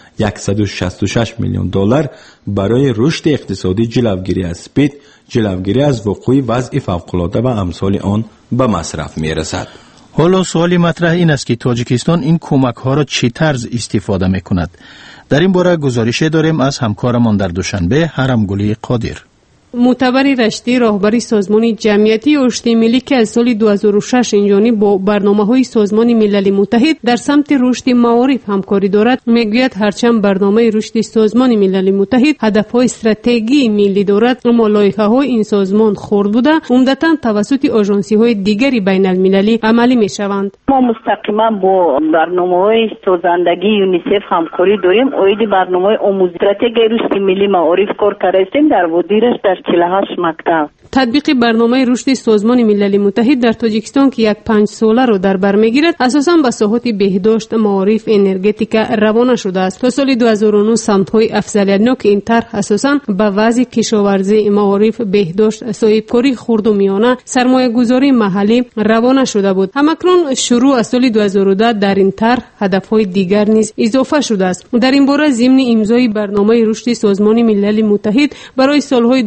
[SPEAKER 2] 166 میلیون دلار برای رشد اقتصادی، جلوگیری از سپید، جلوگیری از وقوع وضع فوق‌العاده و امثال آن به مصرف می رسد.
[SPEAKER 3] حالا سوالی مطرح این است که تاجیکستان این کمک ها را چه طرز استفاده می کند؟ در این باره گزارشی داریم از همکارمان در دوشنبه، هرمگلی قادر.
[SPEAKER 16] معتبر رشتی راهبری سازمان جمعیتی رشد ملی که از سال 2006 اینجانی با برنامه‌های سازمان ملل متحد در سمت رشد معارف همکاری دارد، میگوید هرچند برنامه رشد سازمان ملل متحد هدف‌های استراتژی ملی دارد، اما لایحه‌های این سازمان خرد بوده عمدتاً توسط آژانسی‌های دیگری بین‌المللی عملی می‌شوند.
[SPEAKER 17] ما مستقیما با برنامه‌های سازندگی یونیسف همکاری داریم. اوید برنامه آموزش استراتژی رشد ملی معارف کار کردیم در ودیرش در 48 مکتب.
[SPEAKER 16] تطبیق برنامه رشد سازمان ملل متحد در تاجیکستان که یک 5 ساله را در بر میگیرد، اساساً به ساحات بهداشت، معارف، انرژتیکا روانه شده است. تا سال 2009 سمت‌های افضلیت‌ناک این طرح اساساً به وضع کشاورزی، معارف، بهداشت، صاحبکاری خرد و میانه، سرمایه‌گذاری محلی روانه شده بود. همکنون شروع از سال 2010 در این طرح هدف‌های دیگر نیز اضافه شده است. در این باره ضمن امضای برنامه رشد سازمان ملل متحد برای سال‌های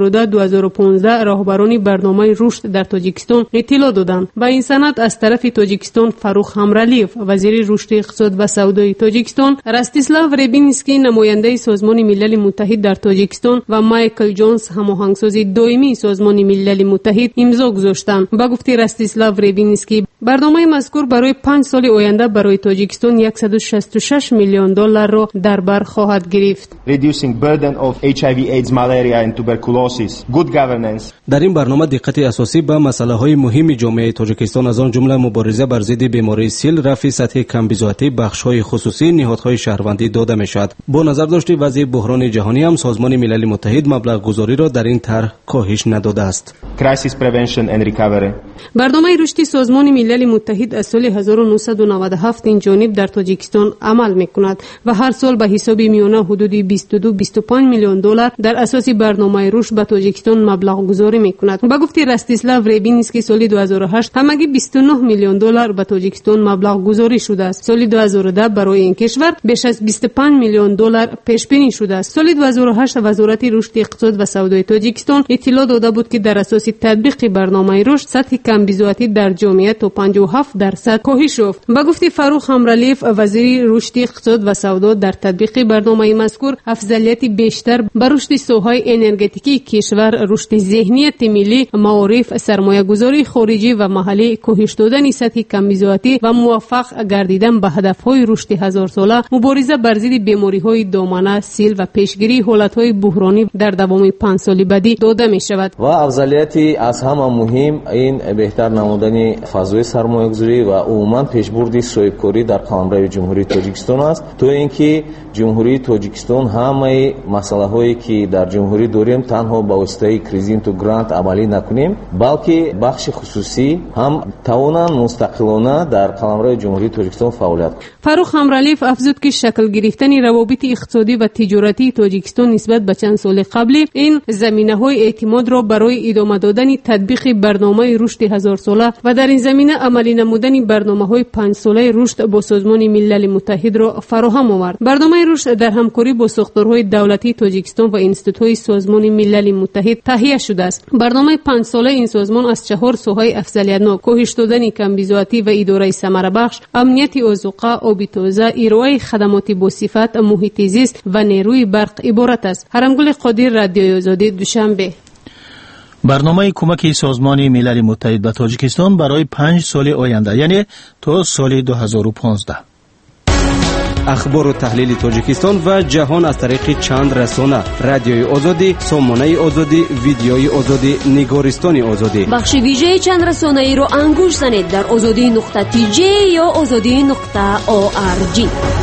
[SPEAKER 16] 2010-2015 راهبران برنامه رشد در تاجیکستان اطلاع دادند. با این سند از طرف تاجیکستان فروخ همرالیف وزیر رشد اقتصاد و سودای تاجیکستان، راستیسلاو ریبینسکی نماینده سازمان ملل متحد در تاجیکستان و مایکل جونز هماهنگساز دائمی سازمان ملل متحد امضا گذاشتند. با گفته راستیسلاو ریبینسکی، برنامه مذکور برای 5 سال آینده برای تاجیکستان 166 میلیون دلار را در بر خواهد گرفت.
[SPEAKER 18] Reducing burden of HIV, AIDS, malaria and tuberculosis, good governance.
[SPEAKER 19] در این برنامه دقت اساسی به مسائل مهم جامعه تاجیکستان از آن جمله مبارزه بر ضد بیماری سیل، رفع سطح کمبیزاتی، بخش‌های خصوصی، نهادهای شهروندی داده می‌شود. با نظر داشته وضع بحران جهانی هم سازمان ملل متحد مبلغ گذاری را در این طرح کاهش نداده است.
[SPEAKER 18] Crisis prevention and recovery.
[SPEAKER 16] برنامه رشد سازمان ملل متحد از سال 1997 این جانب در تاجیکستان عمل می‌کند و هر سال به حساب میانه حدود 22-25 میلیون دلار در اساس برنامه رشد به تاجیکستان مبلغ گذاری می‌کند. با گفته راستیسلاو ریبینسکی سال 2008 همگی 29 میلیون دلار به تاجیکستان مبلغ گذاری شده است. سال 2010 برای این کشور بیش از 25 میلیون دلار پیش بینی شده است. سال 2008 وزارت رشد اقتصاد و سودای تاجیکستان اطلاع داده بود که در اساس تطبیق برنامه رشد سطح کمبیزاتی در جامعه تا 57% کاهش یافت. با گفته فروخ همرالیف وزیر رشد اقتصاد و سودا، در تطبیق برنامه مذکور افضلیت بیشتر بر رشد سوهای انرژتیکی کشور، رشد ذهنیت ملی، معارف، سرمایه‌گذاری خارجی و محلی، کاهش دادن سطح کمبیزاتی و موفق گردیدن به هدف‌های رشد هزار ساله، مبارزه بر ضد بیماری‌های دامنه، سیل و پیشگیری حالت‌های بحرانی در دوام 5 سال بعدی داده می‌شود.
[SPEAKER 20] و افضلیتی از همه مهم این بهتر نمودن فضای سرمایه‌گذاری و عموما پیشبرد صاحبکاری در قلمرو جمهوری تاجیکستان است، تو اینکه جمهوری تاجیکستان همه مسائلی که در جمهوری داریم تنها با واسطه کریزین تو گرانت عملی نکنیم، بلکه بخش خصوصی هم توانند مستقلانه در قلمرو جمهوری تاجیکستان فعالیت کنند.
[SPEAKER 16] فروخ همرالیف افزود که شکل گرفتن روابط اقتصادی و تجارتی تاجیکستان نسبت به چند سال قبلی این زمینه‌های اعتماد را برای ادامه دادن تطبیق برنامه رشد هزار ساله و در این زمینه عملی نمودن برنامه‌های 5 ساله رشد با سازمان ملل متحد را فراهم آورد. برنامه رشد در همکاری با ساختارهای دولتی تاجیکستان و انستیتوی سازمان ملل متحد تهیه شده است. برنامه 5 ساله این سازمان از 4 سوهای افضلیت‌ناک، کاهش دادن کمبیزاتی و اداره ثمره بخش، امنیت آذوقه، آب تازه، ارائه خدمات با صفت، محیط زیست و نیروی برق عبارت است. هرمگل قادر، رادیوی آزادی، دوشنبه.
[SPEAKER 3] برنامه کمک سازمان ملل متحد به تاجیکستان برای 5 سال آینده، یعنی تا سال 2015.
[SPEAKER 19] اخبار و تحلیل تاجیکستان و جهان از طریق چند رسانه: رادیوی آزادی، سامانه آزادی، ویدیوی آزادی، نگارستان آزادی.
[SPEAKER 21] بخش ویژه چند رسانه ای رو انگوش زنید در azadi.tj یا azadi.org.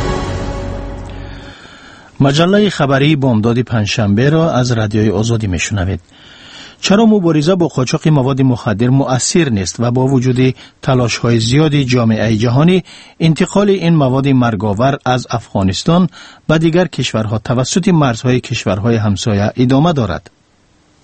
[SPEAKER 3] مجله خبری بامداد پنجشنبه را از رادیوی آزادی میشنوید. چرا مبارزه با قاچاق مواد مخدر مؤثر نیست و با وجود تلاش‌های زیادی جامعه جهانی انتقال این مواد مرگاور از افغانستان به دیگر کشورها توسط مرزهای کشورهای همسایه ادامه دارد؟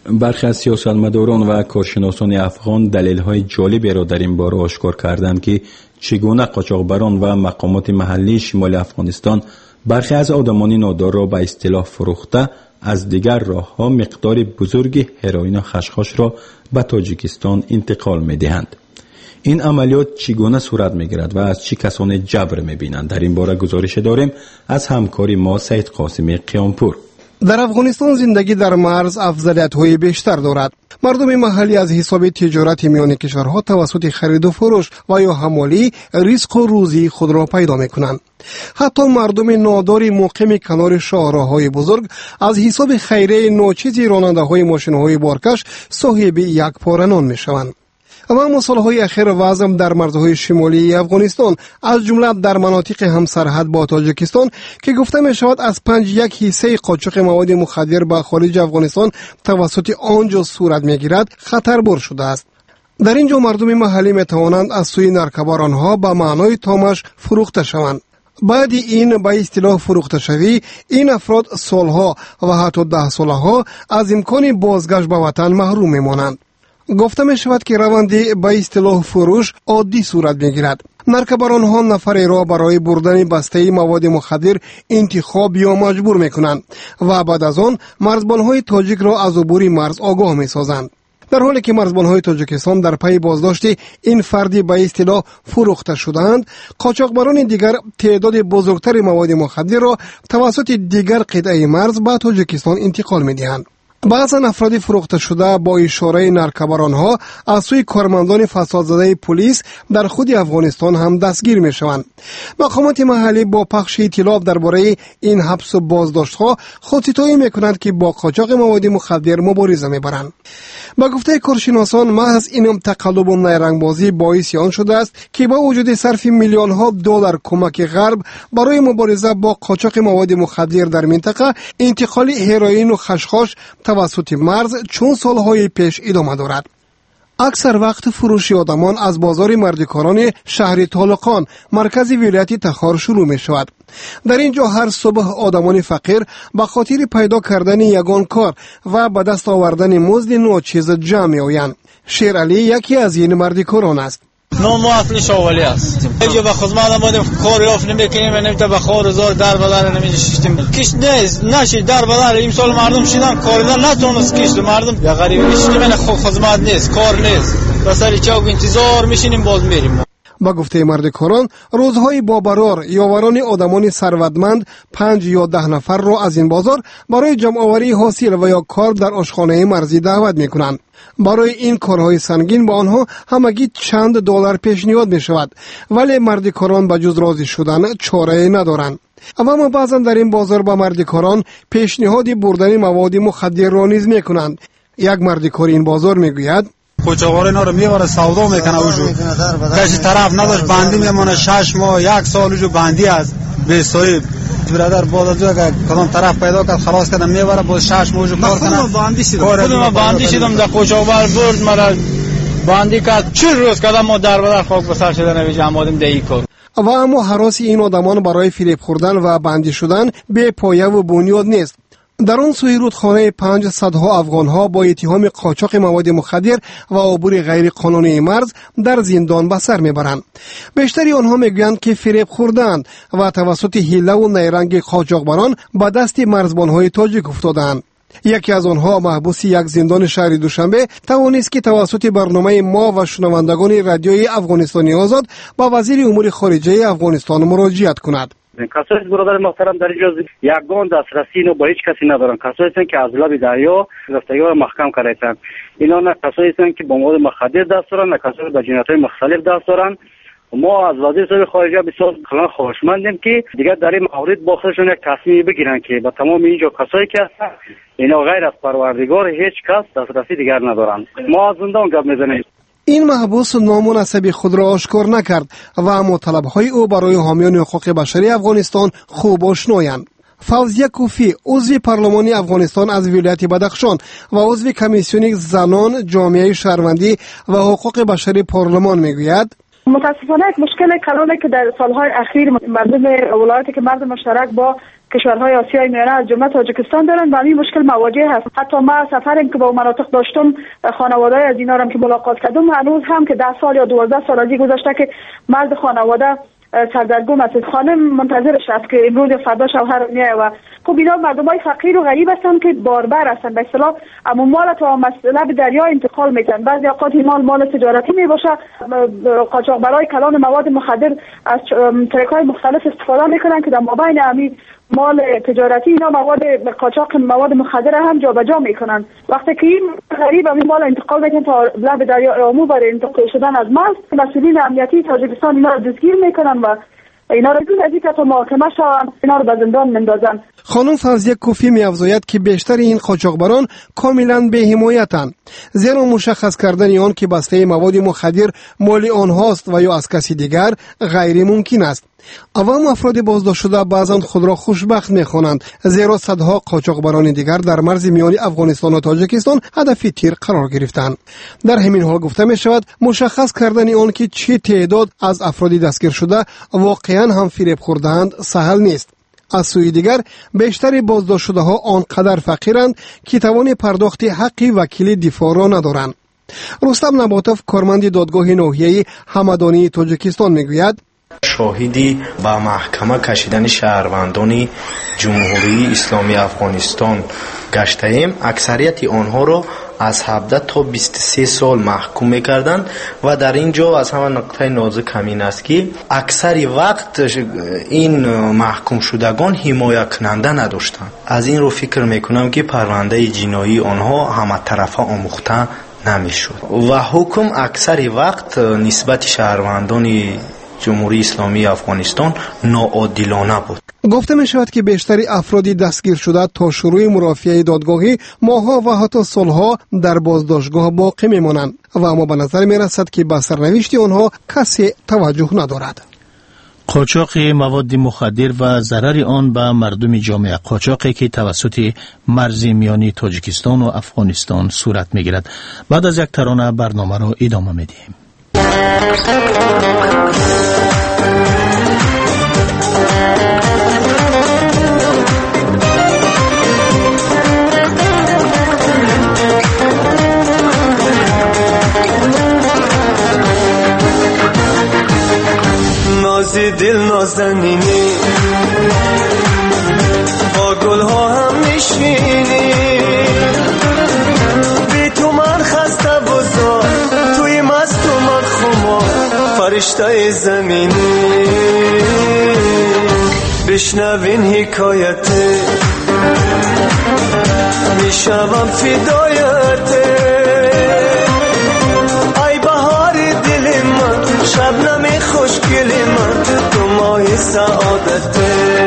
[SPEAKER 2] برخی از سیاستمداران و کارشناسان افغان دلیل‌های جالبی را در این باره آشکار کردند که چگونه قاچاقبران و مقامات محلی شمال افغانستان برخی از آدمان نادار را به اصطلاح فروخته از دیگر راه‌ها مقدار بزرگی هروئین و خشخاش را به تاجیکستان انتقال می‌دهند. این عملیات چگونه صورت می‌گیرد و از چه کسانی جبر می‌بینند؟ در این باره گزارش داریم از همکاری ما سید قاسمی قیامپور.
[SPEAKER 5] در افغانستان زندگی در مرز افضلیت‌های بیشتر دارد. مردم محلی از حساب تجارت میان کشورها توسط خرید و فروش و یا حمالی ریسک و روزی خود را پیدا می‌کنند. حتی مردم نادار مقیم کنار شاهراه‌های بزرگ از حساب خیریه ناچیز راننده‌های ماشین‌های بارکش صاحب یک پاره نان می‌شوند. و مسائل اخیر وضع در مرزهای شمالی افغانستان از جمله در مناطق همسرحد با تاجیکستان که گفته می شود از 5.1 حصه قاچاق مواد مخدر به خارج افغانستان توسط آنجا صورت می گیرد خطربار شده است. در اینجا مردم محلی می توانند از سوی نرکبارانها به معنای تامش فروخته شوند. بعد این به اصطلاح فروخته شوی این افراد سالها و حتی 10 سالها از امکان بازگشت به وطن محروم می مانند. گفته می شود که روندی به اصطلاح فروش عادی صورت می گیرد. نرکبران ها نفری را برای بردن بسته مواد مخدر انتخاب یا مجبور می کنند و بعد از آن مرزبان های تاجیک را از عبور مرز آگاه می سازند. در حالی که مرزبان های تاجیکستان در پی بازداشت این فردی به اصطلاح فروخته شدند، قاچاقبران دیگر تعداد بزرگتر مواد مخدر را توسط دیگر قطعه مرز به تاجیکستان انتقال می دهند. بعضا افراد فروخته شده با اشاره نرکبران ها از سوی کارمندان فساد زده پلیس در خود افغانستان هم دستگیر می شوند. مقامات محلی با پخش اطلاعات درباره این حبس و بازداشت ها خودستایی می کنند که با قاچاق مواد مخدر مبارزه می برند. با گفته کارشناسان محض این تقلب و نیرنگبازی باعث آن شده است که با وجود صرف میلیون ها دلار کمک غرب برای مبارزه با قاچاق مواد مخدر در منطقه، انتقال هروئین و خشخاش توسط مرز چون سالهای پیش ادامه دارد. اکثر وقت فروش آدمان از بازار مردکاران شهر طالقان مرکز ولایت تخار شروع می شود. در اینجا هر صبح آدمان فقیر به خاطر پیدا کردن یگان کار و به دست آوردن مزد ناچیز جمع می آیند. شیر علی یکی از این مردکاران است.
[SPEAKER 22] نام ما اصلی شاولی است. اینجا به خدمت آمدیم کار یافت نمیکنیم، نمیته به خار زار در بدر نمیشتیم. کش نیست نشید در بدر امسال مردم شدن کاریدن نتونست کشت مردم یا غریب نشید من خدمت نیست کار نیست. بسر چاق انتظار میشینیم باز میریم.
[SPEAKER 5] با گفته مردکاران روزهای با برار یاوران آدمان ثروتمند 5 یا 10 نفر را از این بازار برای جمع آوری حاصل و یا کار در آشخانه مرزی دعوت میکنند. برای این کارهای سنگین با آنها همگی چند دلار پیشنهاد می شود، ولی مردکاران به جز راضی شدن چاره ندارند. اما بعضا در این بازار با مردکاران پیشنهاد بردن مواد مخدر را نیز می کنند. یک مردکار این بازار می گوید
[SPEAKER 23] قاچاقبر اینا رو میبره سودا میکنه اوجو کسی طرف نداشت بندی میمونه 6 ماه 1 سال اوجو بندی است به صاحب برادر باز از اگه کدام طرف پیدا کرد خلاص کردم میبره باز 6 ماه اوجو کار کنه
[SPEAKER 22] خودم بندی شدم در قاچاقبر برد مرا بندی کرد 40 روز کردم ما در بدر خاک بسر شدن و جمع آدم دهی کار
[SPEAKER 5] و اما هراس این آدمان برای فریب خوردن و بندی شدن به پایه و بنیاد نیست. در آن سوی رودخانه 500 ها افغان ها با اتهام قاچاق مواد مخدر و عبور غیر قانونی مرز در زندان به سر میبرند. بیشتری آنها میگویند که فریب خوردند و توسط حیله و نیرنگ قاچاقبران به دست مرزبان های تاجیک افتادند. یکی از آنها محبوس یک زندان شهر دوشنبه توانست که توسط برنامه ما و شنوندگان رادیوی افغانستانی آزاد با وزیر امور خارجه افغانستان مراجعت کند.
[SPEAKER 24] کسایی برادر محترم در اینجا یگان دسترسی اینو با هیچ کسی ندارن. کسایی هستند که از لب دریا گرفتگی را محکم کردند. اینا نه کسایی هستند که با مواد مخدر دست دارن، نه کسایی با جنایت‌های مختلف دست دارن. ما از وزیر امور خارجه بسیار خواهشمندیم که دیگر در این مورد با خودشون یک تصمیم بگیرن که با تمام اینجا کسایی که هستن اینا غیر از پروردگار هیچ کس دسترسی دیگر ندارن. ما از زندان گپ میزنیم.
[SPEAKER 5] این محبوس نامناسب خود را آشکار نکرد و اما طلب‌های او برای حامیان حقوق بشری افغانستان خوب آشنایند. فوزیه کوفی عضو پارلمان افغانستان از ولایت بدخشان و عضو کمیسیون زنان جامعه شهروندی و حقوق بشری پارلمان میگوید
[SPEAKER 25] متاسفانه یک مشکل کلانی که در سالهای اخیر مردم ولایتی که مردم مشترک با
[SPEAKER 4] کشورهای آسیای میانه از جمله تاجیکستان دارن و همین مشکل مواجه هست. حتی ما سفری که با مناطق داشتم خانواده‌ای از اینا هم که ملاقات کردم هنوز هم که 10 سال یا 12 سال از گذشته که مرد خانواده سردرگم است، خانم منتظرش است که امروز فردا شوهر میاد و خب اینا مردمای فقیر و غریب هستن که باربر هستن، به اصطلاح اما مال تا مسئله به دریا انتقال میکنن. بعضی اوقات مال تجارتی میباشه، قاچاقبرای کلان مواد مخدر از طریق‌های مختلف استفاده میکنن که در مابین همین مال تجارتی اینا مواد قاچاق مواد مخدر هم جابجا میکنن. وقتی که این غریب همین مال انتقال میکنن تا لب دریا عمو برای انتقال شدن از مرز، مسئولین امنیتی تاجیکستان اینا رو دستگیر میکنن و اینا رو از اینکه تا محاکمه شوند اینا رو به زندان میندازن.
[SPEAKER 5] خانم فوزیه کوفی می‌افزاید که بیشتر این قاچاقبران کاملا بی حمایتند، زیرا مشخص کردن آن که بسته مواد مخدر مال آنهاست و یا از کسی دیگر غیر ممکن است. عوام افراد بازداشت شده بعضا خود را خوشبخت می‌خوانند، زیرا صدها قاچاقبران دیگر در مرز میانی افغانستان و تاجیکستان هدف تیر قرار گرفتند. در همین حال گفته می‌شود مشخص کردن آن که چه تعداد از افراد دستگیر شده واقعاً هم فریب خورده‌اند سهل نیست. از سوی دیگر بیشتر بازداشت شده ها آنقدر فقیرند که توان پرداخت حق وکیل دفاع را ندارند. رستم نباتوف کارمند دادگاه ناحیه‌ای همدانی تاجیکستان میگوید
[SPEAKER 7] شاهدی با محکمه کشیدن شهروندان جمهوری اسلامی افغانستان گشتیم. اکثریت آنها را از 17 تا 23 سال محکوم می‌کردند و در اینجا از همه نقطه نازک همین است که اکثر وقت این محکوم شدگان حمایت کننده نداشتند. از این رو فکر میکنم که پرونده جنایی آنها همه طرفه آموخته نمیشد و حکم اکثر وقت نسبت شهروندان جمهوری اسلامی افغانستان ناعادلانه بود.
[SPEAKER 5] گفته می شود که بیشتر افرادی دستگیر شده تا شروع مرافعه دادگاهی ماه‌ها و حتی سالها در بازداشتگاه باقی می مانند و اما به نظر می رسد که به سرنوشت آنها کسی توجه ندارد.
[SPEAKER 3] قاچاق مواد مخدر و ضرر آن به مردم جامعه، قاچاقی که توسط مرز میانی تاجیکستان و افغانستان صورت می گیرد. بعد از یک ترانه برنامه را ادامه می دهیم.
[SPEAKER 14] نازی دل نازنینی با گل ها هم میشینی، بی تو من خسته و زار، توی مست و من خمار، فرشته زمینی. بشنوین حکایته میشوم فدایته، ای بهار دل من، شبنم خوشگل من، تو ماه سعادته.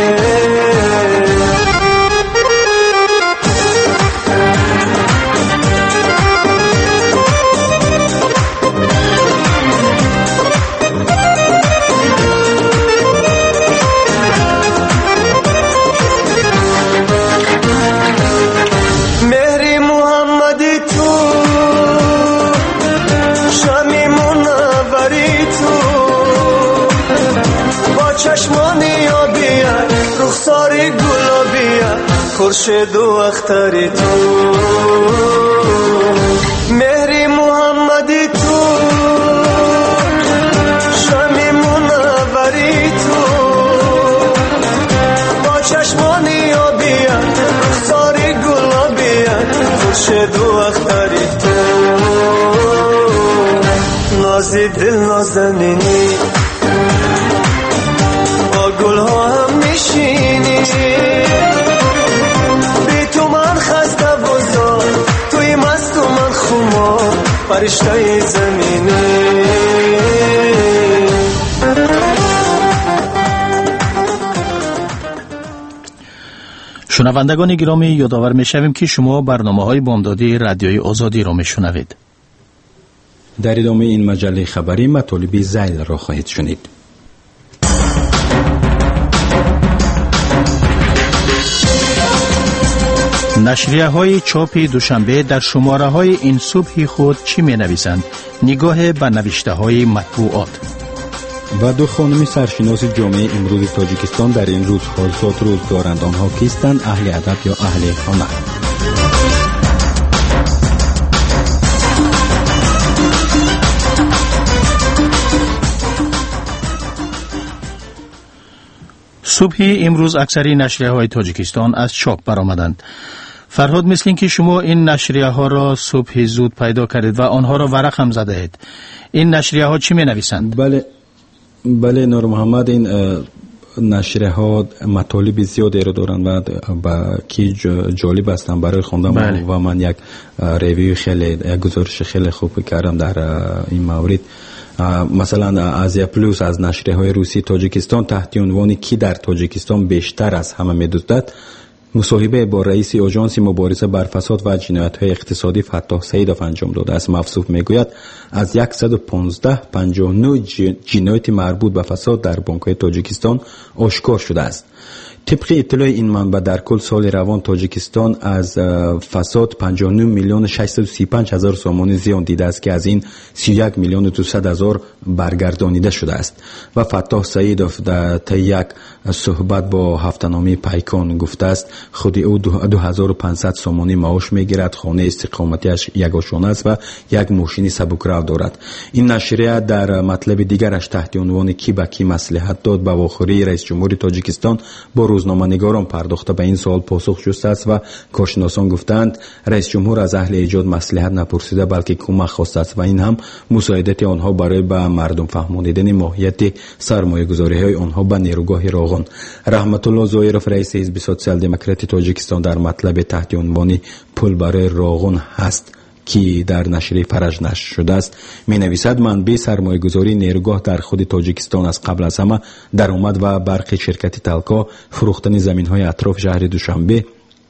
[SPEAKER 14] چشمانی آبیه رخساری گلابیه خورشید و اختری تو، مهری محمدی تو، شمی منوری تو، با چشمانی آبیه رخساری گلابیه خورشید و اختری تو. نازی دل نازنینی گل ها هم میشینی، بی تو من خسته و زار، توی مست و من خمار، فرشته زمینی.
[SPEAKER 3] شنوندگان گرامی، یادآور میشویم که شما برنامه‌های بامدادی رادیوی آزادی را میشنوید.
[SPEAKER 2] در ادامه این مجله خبری مطالب ذیل را خواهید شنید.
[SPEAKER 3] نشریه های چاپ دوشنبه در شماره های این صبح خود چی می نویسند؟ نگاه به نوشته های مطبوعات.
[SPEAKER 2] و دو خانم سرشناس جامعه امروز تاجیکستان در این روز خالصات روز دارند. آنها کیستند؟ اهل ادب یا اهل هنر؟
[SPEAKER 3] صبح امروز اکثری نشریه های تاجیکستان از چاپ برآمدند. فرهاد، مثل اینکه شما این نشریه ها را صبح زود پیدا کردید و آنها را ورق هم زده اید. این نشریه ها چی می نویسند؟
[SPEAKER 2] بله نور محمد، این نشریه ها مطالب زیادی را دارند و با کی جالب هستند برای خواندن و من یک ریویو یک گزارش خیلی خوب کردم در این مورد. مثلا آزیا پلوس از نشریه های روسی تاجیکستان تحت عنوان کی در تاجیکستان بیشتر از همه می‌دزدد مصاحبه با رئیس آژانس مبارزه بر فساد و جنایت‌های اقتصادی فتاح سیدوف انجام داده است. مفصوف میگوید از 159 جنایت مربوط به فساد در بانک‌های تاجیکستان آشکار شده است. طبق اطلاع این منبع در کل سال روان تاجیکستان از فساد 59 میلیون 635 هزار سومانی زیان دیده است که از این 31 میلیون 200 هزار برگردانیده شده است. و فتاح سیدوف در یک صحبت با هفته‌نامه پیکان گفته است خود او 2500 سومانی معاش میگیرد، خانه استقامتیش یک آشانه است و یک ماشین سبکرو دارد. این نشریه در مطلب دیگرش تحت عنوان کی به کی مصلحت داد به واخوری رئیس جمهور تاجیکستان با روزنامه‌نگاران پرداخته به این سوال پاسخ جسته است و کارشناسان گفتند رئیس جمهور از اهل ایجاد مصلحت نپرسیده بلکه کمک خواسته است و این هم مساعدت آنها برای به مردم فهماندن ماهیت سرمایه‌گذاری‌های آنها به نیروگاه راغون. رحمت الله ظاهرов رئیس حزب سوسیال دموکرات تاجیکستان در مطلب تحت عنوان پول برای راغون هست که در نشریه فرج نشر شده است می نویسد منبع سرمایه‌گذاری نیروگاه در خود تاجیکستان از قبل از همه درآمد و برخی شرکت تلکا فروختن زمین‌های اطراف شهر دوشنبه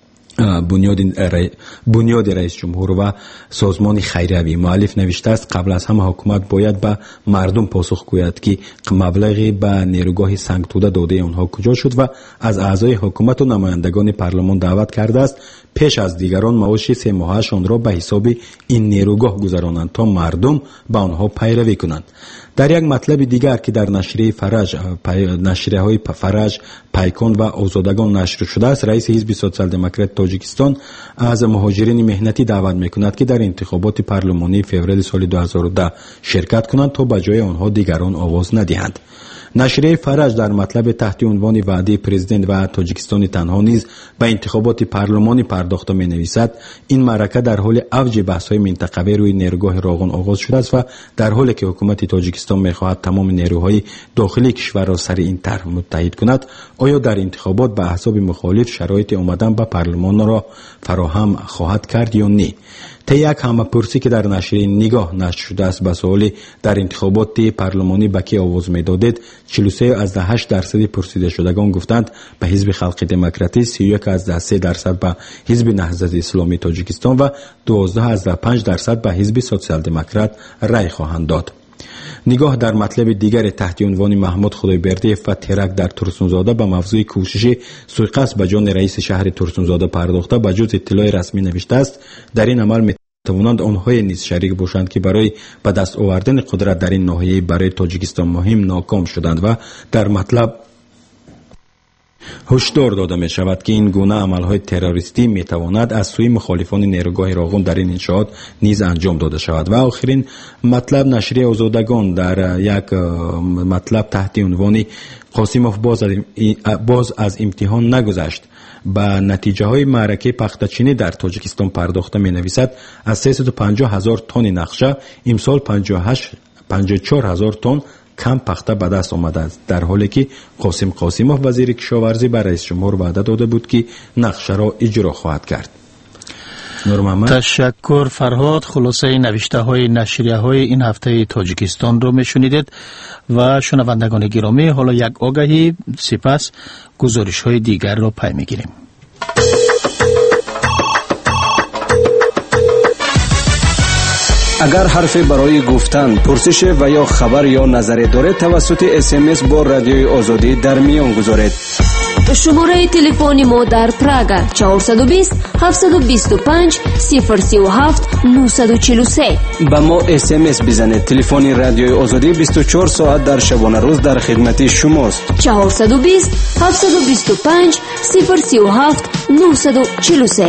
[SPEAKER 2] بنیاد رئیس جمهور و سازمان خیریوی. مؤلف نوشته است قبل از همه حکومت باید به مردم پاسخ گوید که مبلغی به نیروگاه سنگ توده داده آنها کجا شد و از اعضای حکومت و نمایندگان پارلمان دعوت کرده است پیش از دیگران معاش 3 ماهشان را به حساب این نیروگاه گذرانند تا مردم به آنها پیروی کنند. در یک مطلب دیگر که در نشریه فرج نشریه های فرج، پیکان و آزادگان نشر شده است، رئیس حزب سوسیال دموکرات تاجیکستان از مهاجرین مهنتی دعوت می‌کند که در انتخابات پارلمانی فوریه سال 2010 شرکت کنند تا به جای آنها دیگران آواز ندهند. نشریه فرج در مطلب تحت عنوان وعده پرزیدنت و تاجیکستان تنها نیز به انتخابات پارلمانی پرداخته می نویسد این معرکه در حال اوج بحث‌های منطقوی روی نیروگاه راغون آغاز شده است و در حالی که حکومت تاجیکستان می‌خواهد تمام نیروهای داخلی کشور را سر این طرح متحد کند، آیا در انتخابات به احزاب مخالف شرایط آمدن به پارلمان را فراهم خواهد کرد یا نه؟ تا یک همه‌پرسی که در نشریه نگاه نشر شده است به سوال در انتخابات پارلمانی به کی آواز می‌دادید 43.8% پرسیده شدگان گفتند به حزب خلق دموکراتی، 31.3% به حزب نهضت اسلامی تاجیکستان و 12.5% به حزب سوسیال دموکرات رای خواهند داد. نگاه در مطلب دیگر تحت عنوان محمود خدایبردی فتحرک در ترسونزاده به موضوع کوشش سوءقصد به جان رئیس شهر ترسونزاده پرداخته به جز اطلاع رسمی نوشته است در این عمل میتوانند آنهای نیز شریک باشند که برای به دست آوردن قدرت در این ناحیه برای تاجیکستان مهم ناکام شدند و در مطلب هشدار داده می شود که این گونه عملهای تروریستی می تواند از سوی مخالفان نیروگاه راغون در این انشاءات نیز انجام داده شود. و آخرین مطلب نشریه آزادگان در یک مطلب تحت عنوان قاسموف باز از امتحان نگذشت به نتیجه های معرکه پختچینی در تاجیکستان پرداخته می نویسد از 350,000 تن نقشه امسال 54,000 تن کم پخته به دست آمده است، در حالی که قاسموف وزیر کشاورزی به رئیس جمهور وعده داده بود که نقشه را اجرا خواهد کرد.
[SPEAKER 3] تشکر فرهاد. خلاصه نوشته های نشریه های این هفته تاجیکستان رو میشنیدید و شنوندگان گرامی حالا یک آگهی سپس گزارش های دیگر را پی میگیریم.
[SPEAKER 19] اگر حرفی برای گفتن، پرسش و یا خبر یا نظری دارید توسط SMS با رادیوی آزادی در میان گذارید.
[SPEAKER 21] شماره تلفن ما در پراگ 420 725 037 943.
[SPEAKER 19] به ما SMS بزنید. تلفن رادیوی آزادی 24 ساعت در شبانه روز در خدمت شماست.
[SPEAKER 21] 420 725 037 943.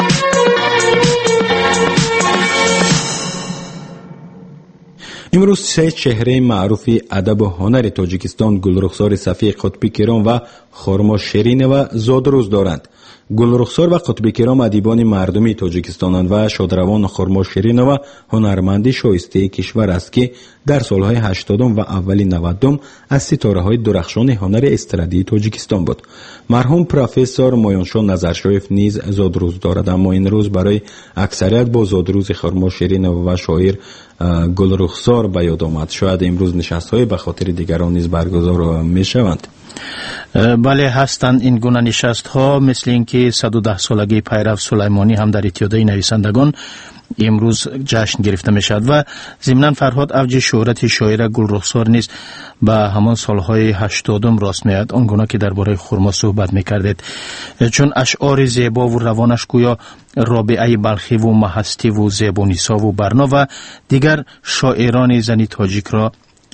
[SPEAKER 2] امروز سه چهره معروف ادب و هنر تاجیکستان گلرخسار صفی قطبی کرام و خرما شیرین و زادروز دارند. گلرخسار و قطبی کرام ادیبان مردمی تاجیکستانند و شادروان خرما شیرین و هنرمندی شایسته کشور است که در سالهای 80 و اولی 90 از ستاره‌های درخشان هنر استرادی تاجیکستان بود. مرحوم پروفسور مایانشاه نظرشایف نیز زادروز دارد، اما این روز برای اکثریت با زادروز خرما شیرین و شاعر گلرخسار به یاد آمد. شاید امروز نشست‌های به خاطر دیگران نیز برگزار می‌شوند.
[SPEAKER 3] بله هستند این گونه نشست ها، مثل اینکه 110 سالگی پیرو سلیمانی هم در اتحادیه نویسندگان امروز جشن گرفته می شود و ضمناً فرهاد اوج شهرت شاعر گلرخسار نیز به همان سالهای 80 راست می آید، آنگونه که درباره خرما صحبت می کردید، چون اشعار زیبا و روانش گویا رابعه بلخی و مهستی و زیبانیسا و برنا و دیگر شاعران زنی تاجیک را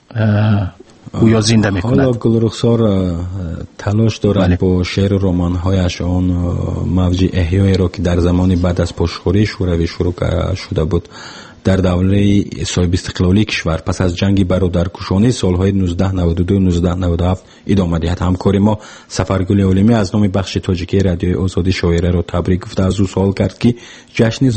[SPEAKER 3] گویا زنده می‌کند.
[SPEAKER 2] حالا گلرخسار تلاش دارد با شعر و رمان‌هایش آن موج احیای را که در زمان بعد از پشتخوری شوروی شروع شده بود در دوره صاحب استقلالی کشور پس از جنگ برادرکشانه سالهای 1992 1997 ادامه دهد. همکار ما سفرگل عالمی از نام بخش تاجیکی رادیوی آزادی شاعره را تبریک گفته از او سوال کرد که جشن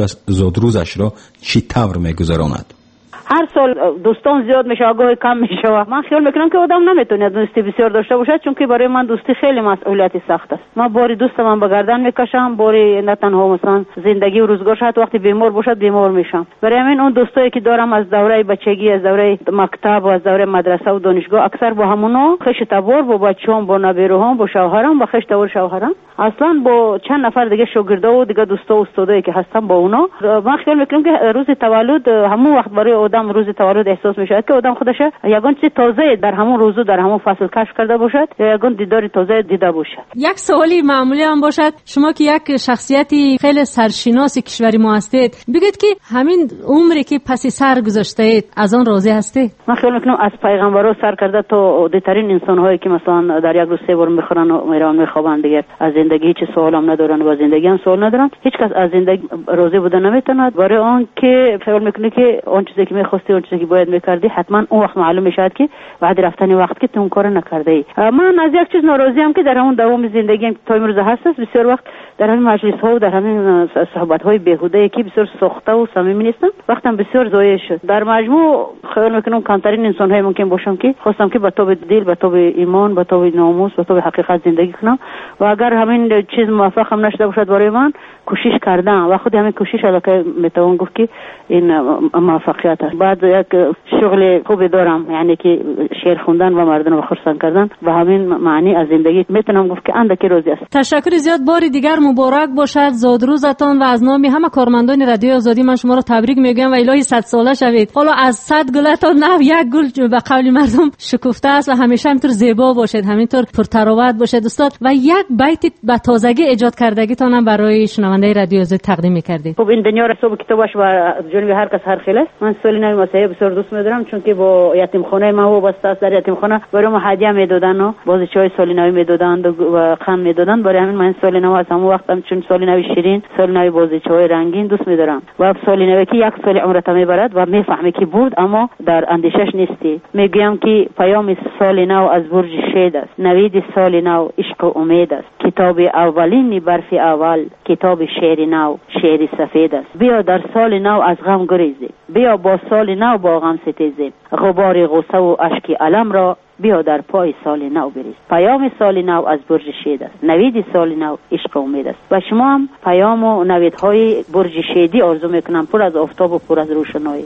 [SPEAKER 2] زادروزش را چی طور می‌گذراند.
[SPEAKER 17] هر سال دوستان زیاد میشه، آگاه کم میشه. من خیال میکنم که آدم نمیتونه دوستی بسیار داشته باشد، چون که برای من دوستی خیلی مسئولیت سخت است. من باری دوستم به گردن میکشم، باری نه تنها مثلا زندگی و روزگار شد وقتی بیمار باشد بیمار میشم. برای همین اون دوستایی که دارم از دوره بچگی، از دوره مکتب و از دوره مدرسه و دانشگاه، اکثر با همونا خشت تبار با بچه‌ام، با نبیروهام، با شوهرم، با خشت تبار شوهرم، اصلا با چند نفر دیگه شاگردا و دیگه دوستا و استادایی که هستم با اونا. من خیال میکنم که روز تولد همون وقت برای آدم روز تولد احساس میشه که آدم خودش یگان چیز تازه در همون روز در همون فصل کشف کرده باشد یا یگان دیدار تازه دیده باشد.
[SPEAKER 16] یک سوالی معمولی هم باشد، شما که یک شخصیتی خیلی سرشناس کشوری ما هستید، بگید که همین عمری که پس سر گذاشته اید از آن راضی هستید؟
[SPEAKER 17] من خیال میکنم از پیغمبرا سر کرده تا عادی‌ترین انسان‌هایی که مثلا در یک روز 3 بار میخورن و میرن میخوابن، دیگه از زندگی هیچ سوال هم ندارن و زندگی هم سوال ندارن. هیچ کس از زندگی راضی بودن نمیتونه، برای آن که خیال میکنه که آن چیزی که میخواستی، آن چیزی که باید میکردی، حتما اون وقت معلوم میشد که بعد رفتن وقت که تو اون کارو نکرده ای. من از یک چیز ناراضی ام که در اون دوام زندگی تا امروز هست، بسیار وقت در همین مجلس ها و در همین صحبت های بیهوده که بسیار سخته و صمیمی نیستم، وقتم بسیار ضایع شد. در مجموع خیال میکنم کمترین انسان های ممکن باشم که خواستم که با تاب دل، با تاب ایمان، با تاب ناموس، با تاب حقیقت زندگی کنم و اگر همین چیز موفق هم نشده باشد برای من، کوشش کردم و خود همین کوشش علاقه میتوان گفت که این موفقیت است. بعد یک شغل خوبی دارم، یعنی که شعر خوندن و مردم رو خرسند کردن و همین معنی از زندگی میتونم گفت که اندکی راضی است.
[SPEAKER 16] تشکر زیاد. بار دیگر مبارک باشد زادروزتان و از نام همه کارمندان رادیو آزادی من شما را تبریک میگم و الهی 100 ساله شوید. حالا از 100 گلتان نه یک گل به قول مردم شکفته است و همیشه همینطور زیبا باشید، همینطور پرتراوت باشید استاد. و یک بیت به تازگی ایجاد کردگیتان هم برای شنونده رادیو آزادی تقدیم می‌کردید.
[SPEAKER 17] خب این دنیا را صبح کتابش و جنبی هر کس هر خیل است. من سالی نوی مسیحی بسیار دوست می‌دارم، چون که با یتیم خانه ما وابسته است. در یتیم خانه برای ما هدیه میدادن و باز چای سالی نوی میدادن و خم میدادن. برای همین من سالی نو از همون وقتم چون سالی نوی شیرین، سالی نوی بازی چای رنگین دوست می‌دارم و سالی نوی که یک سال عمرت میبرد و میفهمی که بود اما در اندیشش نیستی. میگم که پیام سال نو از برج شید است، نوید سال نو عشق و امید است. کتاب اولین برف اول، کتاب شعر نو شعر سفید است. بیا در سال نو از غم گریزیم، بیا با سال نو با غم ستیزیم. غبار غصه و اشک علم را بیا در پای سال نو بریز. پیام سال نو از برج شید است، نوید سال نو عشق و امید است. و شما هم پیام و نویدهای برج شیدی آرزو میکنم، پر از آفتاب و پر از روشنایی.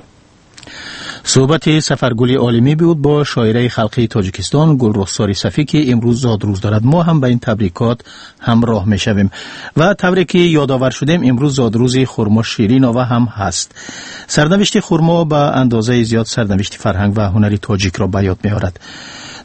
[SPEAKER 3] صحبت سفرگل عالمی بود با شاعره خلقی تاجیکستان گلرخسار صفی که امروز زادروز دارد. ما هم به این تبریکات همراه میشویم و تبریکی یادآور شدیم. امروز زادروز خرما شیرین و هم هست. سرنوشت خرما به اندازه زیاد سرنوشت فرهنگ و هنری تاجیک را به یاد میآورد.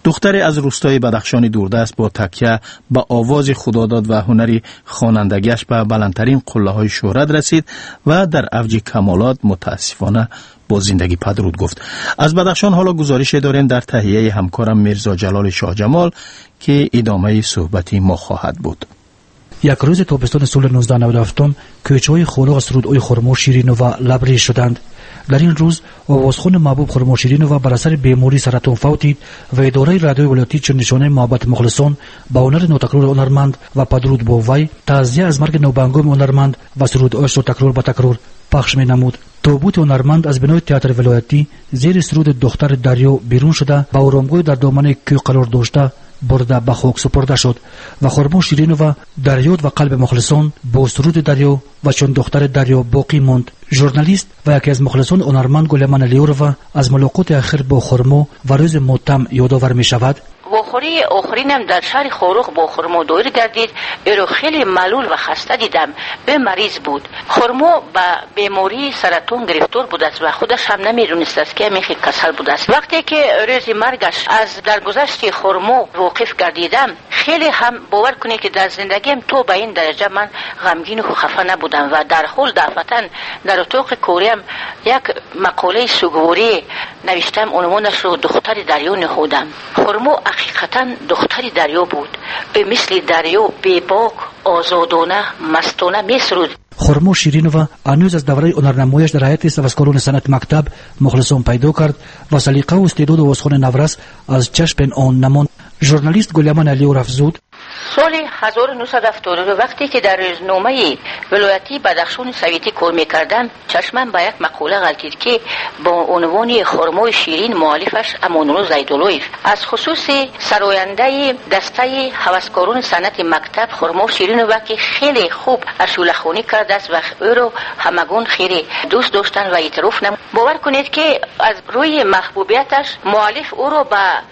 [SPEAKER 3] دختری از روستای بدخشان دوردست با تکیه به آواز خداداد و هنری خوانندگیش به بلندترین قله‌های شهرت رسید و در اوج کمالات متاسفانه با زندگی پدرود گفت. از بدخشان حالا گزارش داریم در تهیه همکارم میرزا جلال شاه جمال که ادامه صحبتی ما خواهد بود.
[SPEAKER 6] یک روز تابستان سال 1997 کوچه‌های خورو سرودهای خرمو شیرینووا لبریز شدند. در این روز آوازخوان محبوب خرمو شیرینووا بر اثر بیماری سرطان فوتید و اداره رادیوی ولایتی چون نشانه محبت مخلصان با هنر نوتکرار هنرمند و پدرود با وی تعزیه از مرگ نوبنگام هنرمند و سرودهایش را تکرار به تکرار پخش می نمود. تابوت هنرمند از بنای تئاتر ولایتی زیر سرود دختر دریا بیرون شده و آرامگاه در دامن کوه قرار داشته برده به خاک سپرده شد و خرمو شیرینووا در یاد و قلب مخلصان با سرود دریا و چون دختر دریا باقی ماند. ژورنالیست و یکی از مخلصان هنرمند گلمان لیوروا از ملاقات اخیر با خرمو و روز ماتم یادآور می شود.
[SPEAKER 8] بخوری آخرینم در شهر خوروغ با خرمو دور گردید. او خیلی ملول و خسته دیدم. به مریض بود. خرمو به بیماری سرطان گرفتار بود است و خودش هم نمیدونست است که میخی کسل بود است. وقتی که روز مرگش از درگذشت خرمو واقف گردیدم خیلی هم باور کنید که در زندگیم تو به این درجه من غمگین و خفه نبودم و در حال دفعتاً در اتاق کوریم یک مقاله سوگواری نوشتم، عنوانش رو دختر دریا نهادم. خرمو حقیقتا دختر دریا بود. به مثل دریا بی‌باک، آزادانه، مستانه میسرود.
[SPEAKER 6] خرمو شیرینووا هنوز از دوره هنرنمایش در هیئت سواسکاران صنعت مکتب مخلصان پیدا کرد و سلیقه و استعداد آوازخوان نورس از چشم آن نماند. ژورنالیست گلمان لیور افزود:
[SPEAKER 8] سال 1972 وقتی که در روزنامه ولایتی بدخشان سویتی کار میکردم چشمم به یک مقاله غلطید که با عنوان خرمو شیرین مؤلفش امان‌الله زیدالله‌ای از خصوص سراینده دسته هوسکاران صنعت مکتب خرمو شیرینووا که خیلی خوب اشوله‌خوانی کرده است و او رو همگان خیلی دوست داشتن و اعتراف نمود. باور کنید که از روی محبوبیتش مؤلف او رو به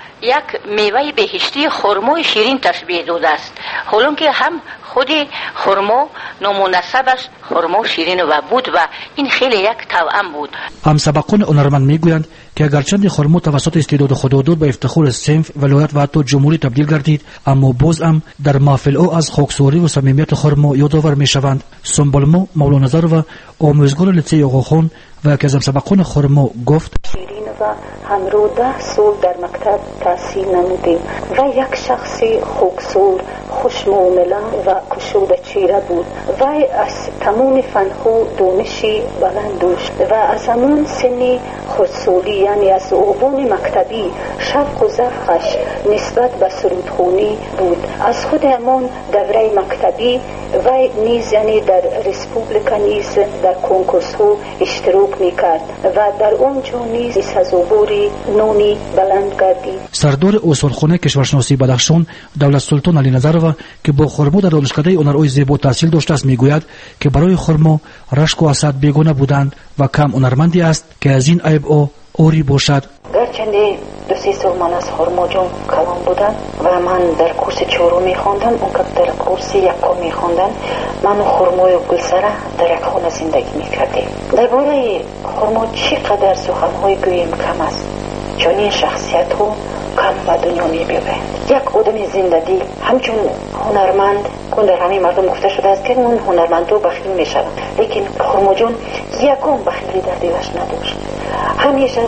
[SPEAKER 8] یک میوه بهشتی خرمو شیرین تشبیه داده است، حالا که هم خود خرمو نامناسبش خرمو شیرینووا بود و این خیلی یک توأم بود.
[SPEAKER 6] همسبقان هنرمند میگویند که اگرچند خرمو توسط استعداد خودآداد به افتخار صنف، ولایت و حتی جمهوری تبدیل گردید، اما باز هم در محفل او از خاکساری و صمیمیت خرمو یادآور میشوند. سنبالمو مولانا و آموزگار لیسه آقاخان و یکی از همسبقان خرمو گفت:
[SPEAKER 9] شیرینووا همرو 10 سال در مکتب تحصیل نمودیم و یک شخص خوکسور، خوشمعامله و کشوده چهره بود. وی از تمام فن‌ها دانشی بلند داشت و از همان سن خودسالی یعنی از عنوان مکتبی شوق و ذوقش نسبت به سرودخوانی بود. از خود همان دوره مکتبی وی نیز یعنی در ریسپوبلیکا نیز در کنکورس‌ها اشتراک میکرد و در اونجا نیز سزاواری نونی بلند گردید.
[SPEAKER 6] سردار استانخانه کشورشناسی بدخشان دولت سلطان علی نظرова که با خرمو در دانشکده هنرهای زیبا تحصیل داشته است میگوید که برای خرمو رشک و حسد بیگانه بودند و کم هنرمندی است که از این عیب او اوری باشد.
[SPEAKER 9] گرچند 2-3 سال من از خرمو جان کلام بودم و من در کورس 4 میخواندم، اون که در کورس 1 میخواندم. من و خرمو و گلسره در یک خانه زندگی میکردیم. درباره خرمو چقدر سخنهای گوییم کم است، چون این شخصیت ها کم به دنیا میبیند. یک آدم زندگی همچون هنرمند کن در همه مردم گفته شده است که اون هنرمند رو بخیل میشوند، لیکن خرمو جان یکم بخیلی در دلش نداشت، همیشه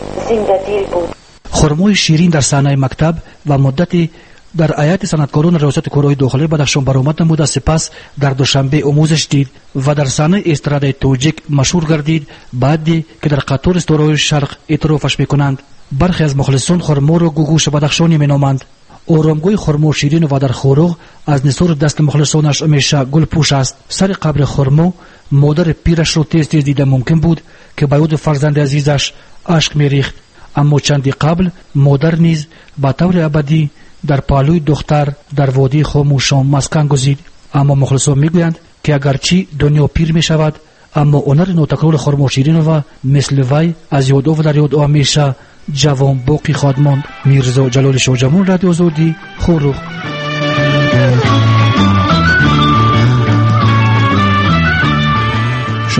[SPEAKER 9] زندگی بود.
[SPEAKER 6] خرموی شیرین در صحنه مکتب و مدتی در هیئت صنعتکاران ریاست کارهای داخلی بدخشان برآمد نمود، سپس در دوشنبه آموزش دید و در صحنه استرادای توجیک مشهور گردید، بعدی که در قطار استورای شرق اعترافش میکنند. برخی از مخلصان خرمو را گوگوش بدخشانی مینامند. آرامگاه خرمو شیرینووا در خوروغ از نثار دست مخلصانش همیشه گل پوش است. سر قبر خرمو مادر پیرش را تیز تیز دیده ممکن بود که به یاد فرزند عزیزش اشک میریخت، اما چندی قبل مادر نیز به طور ابدی در پالوی دختر در وادی خاموشان مسکن گزید. اما مخلصان میگویند که اگرچه دنیا پیر می شود، اما هنر نوتکرار خرمو شیرینووا مثل وی از یاد و در یاد همیشه جوان باقی خواهد ماند. میرزا جلال شاه جمال، رادیو آزادی، خوروغ.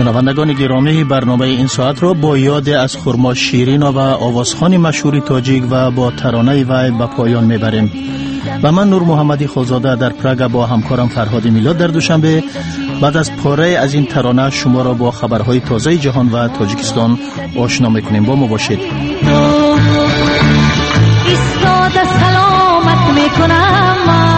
[SPEAKER 3] شنوندگان گرامی، برنامه این ساعت را با یاد از خرما شیرین و آوازخوان مشهور تاجیک و با ترانه وی به پایان میبریم. و من نور محمدی خالزاده در پراگ با همکارم فرهاد میلاد در دوشنبه بعد از پاره از این ترانه شما را با خبرهای تازه جهان و تاجیکستان آشنا میکنیم. با ما باشید.
[SPEAKER 10] ایستاده سلامت میکنم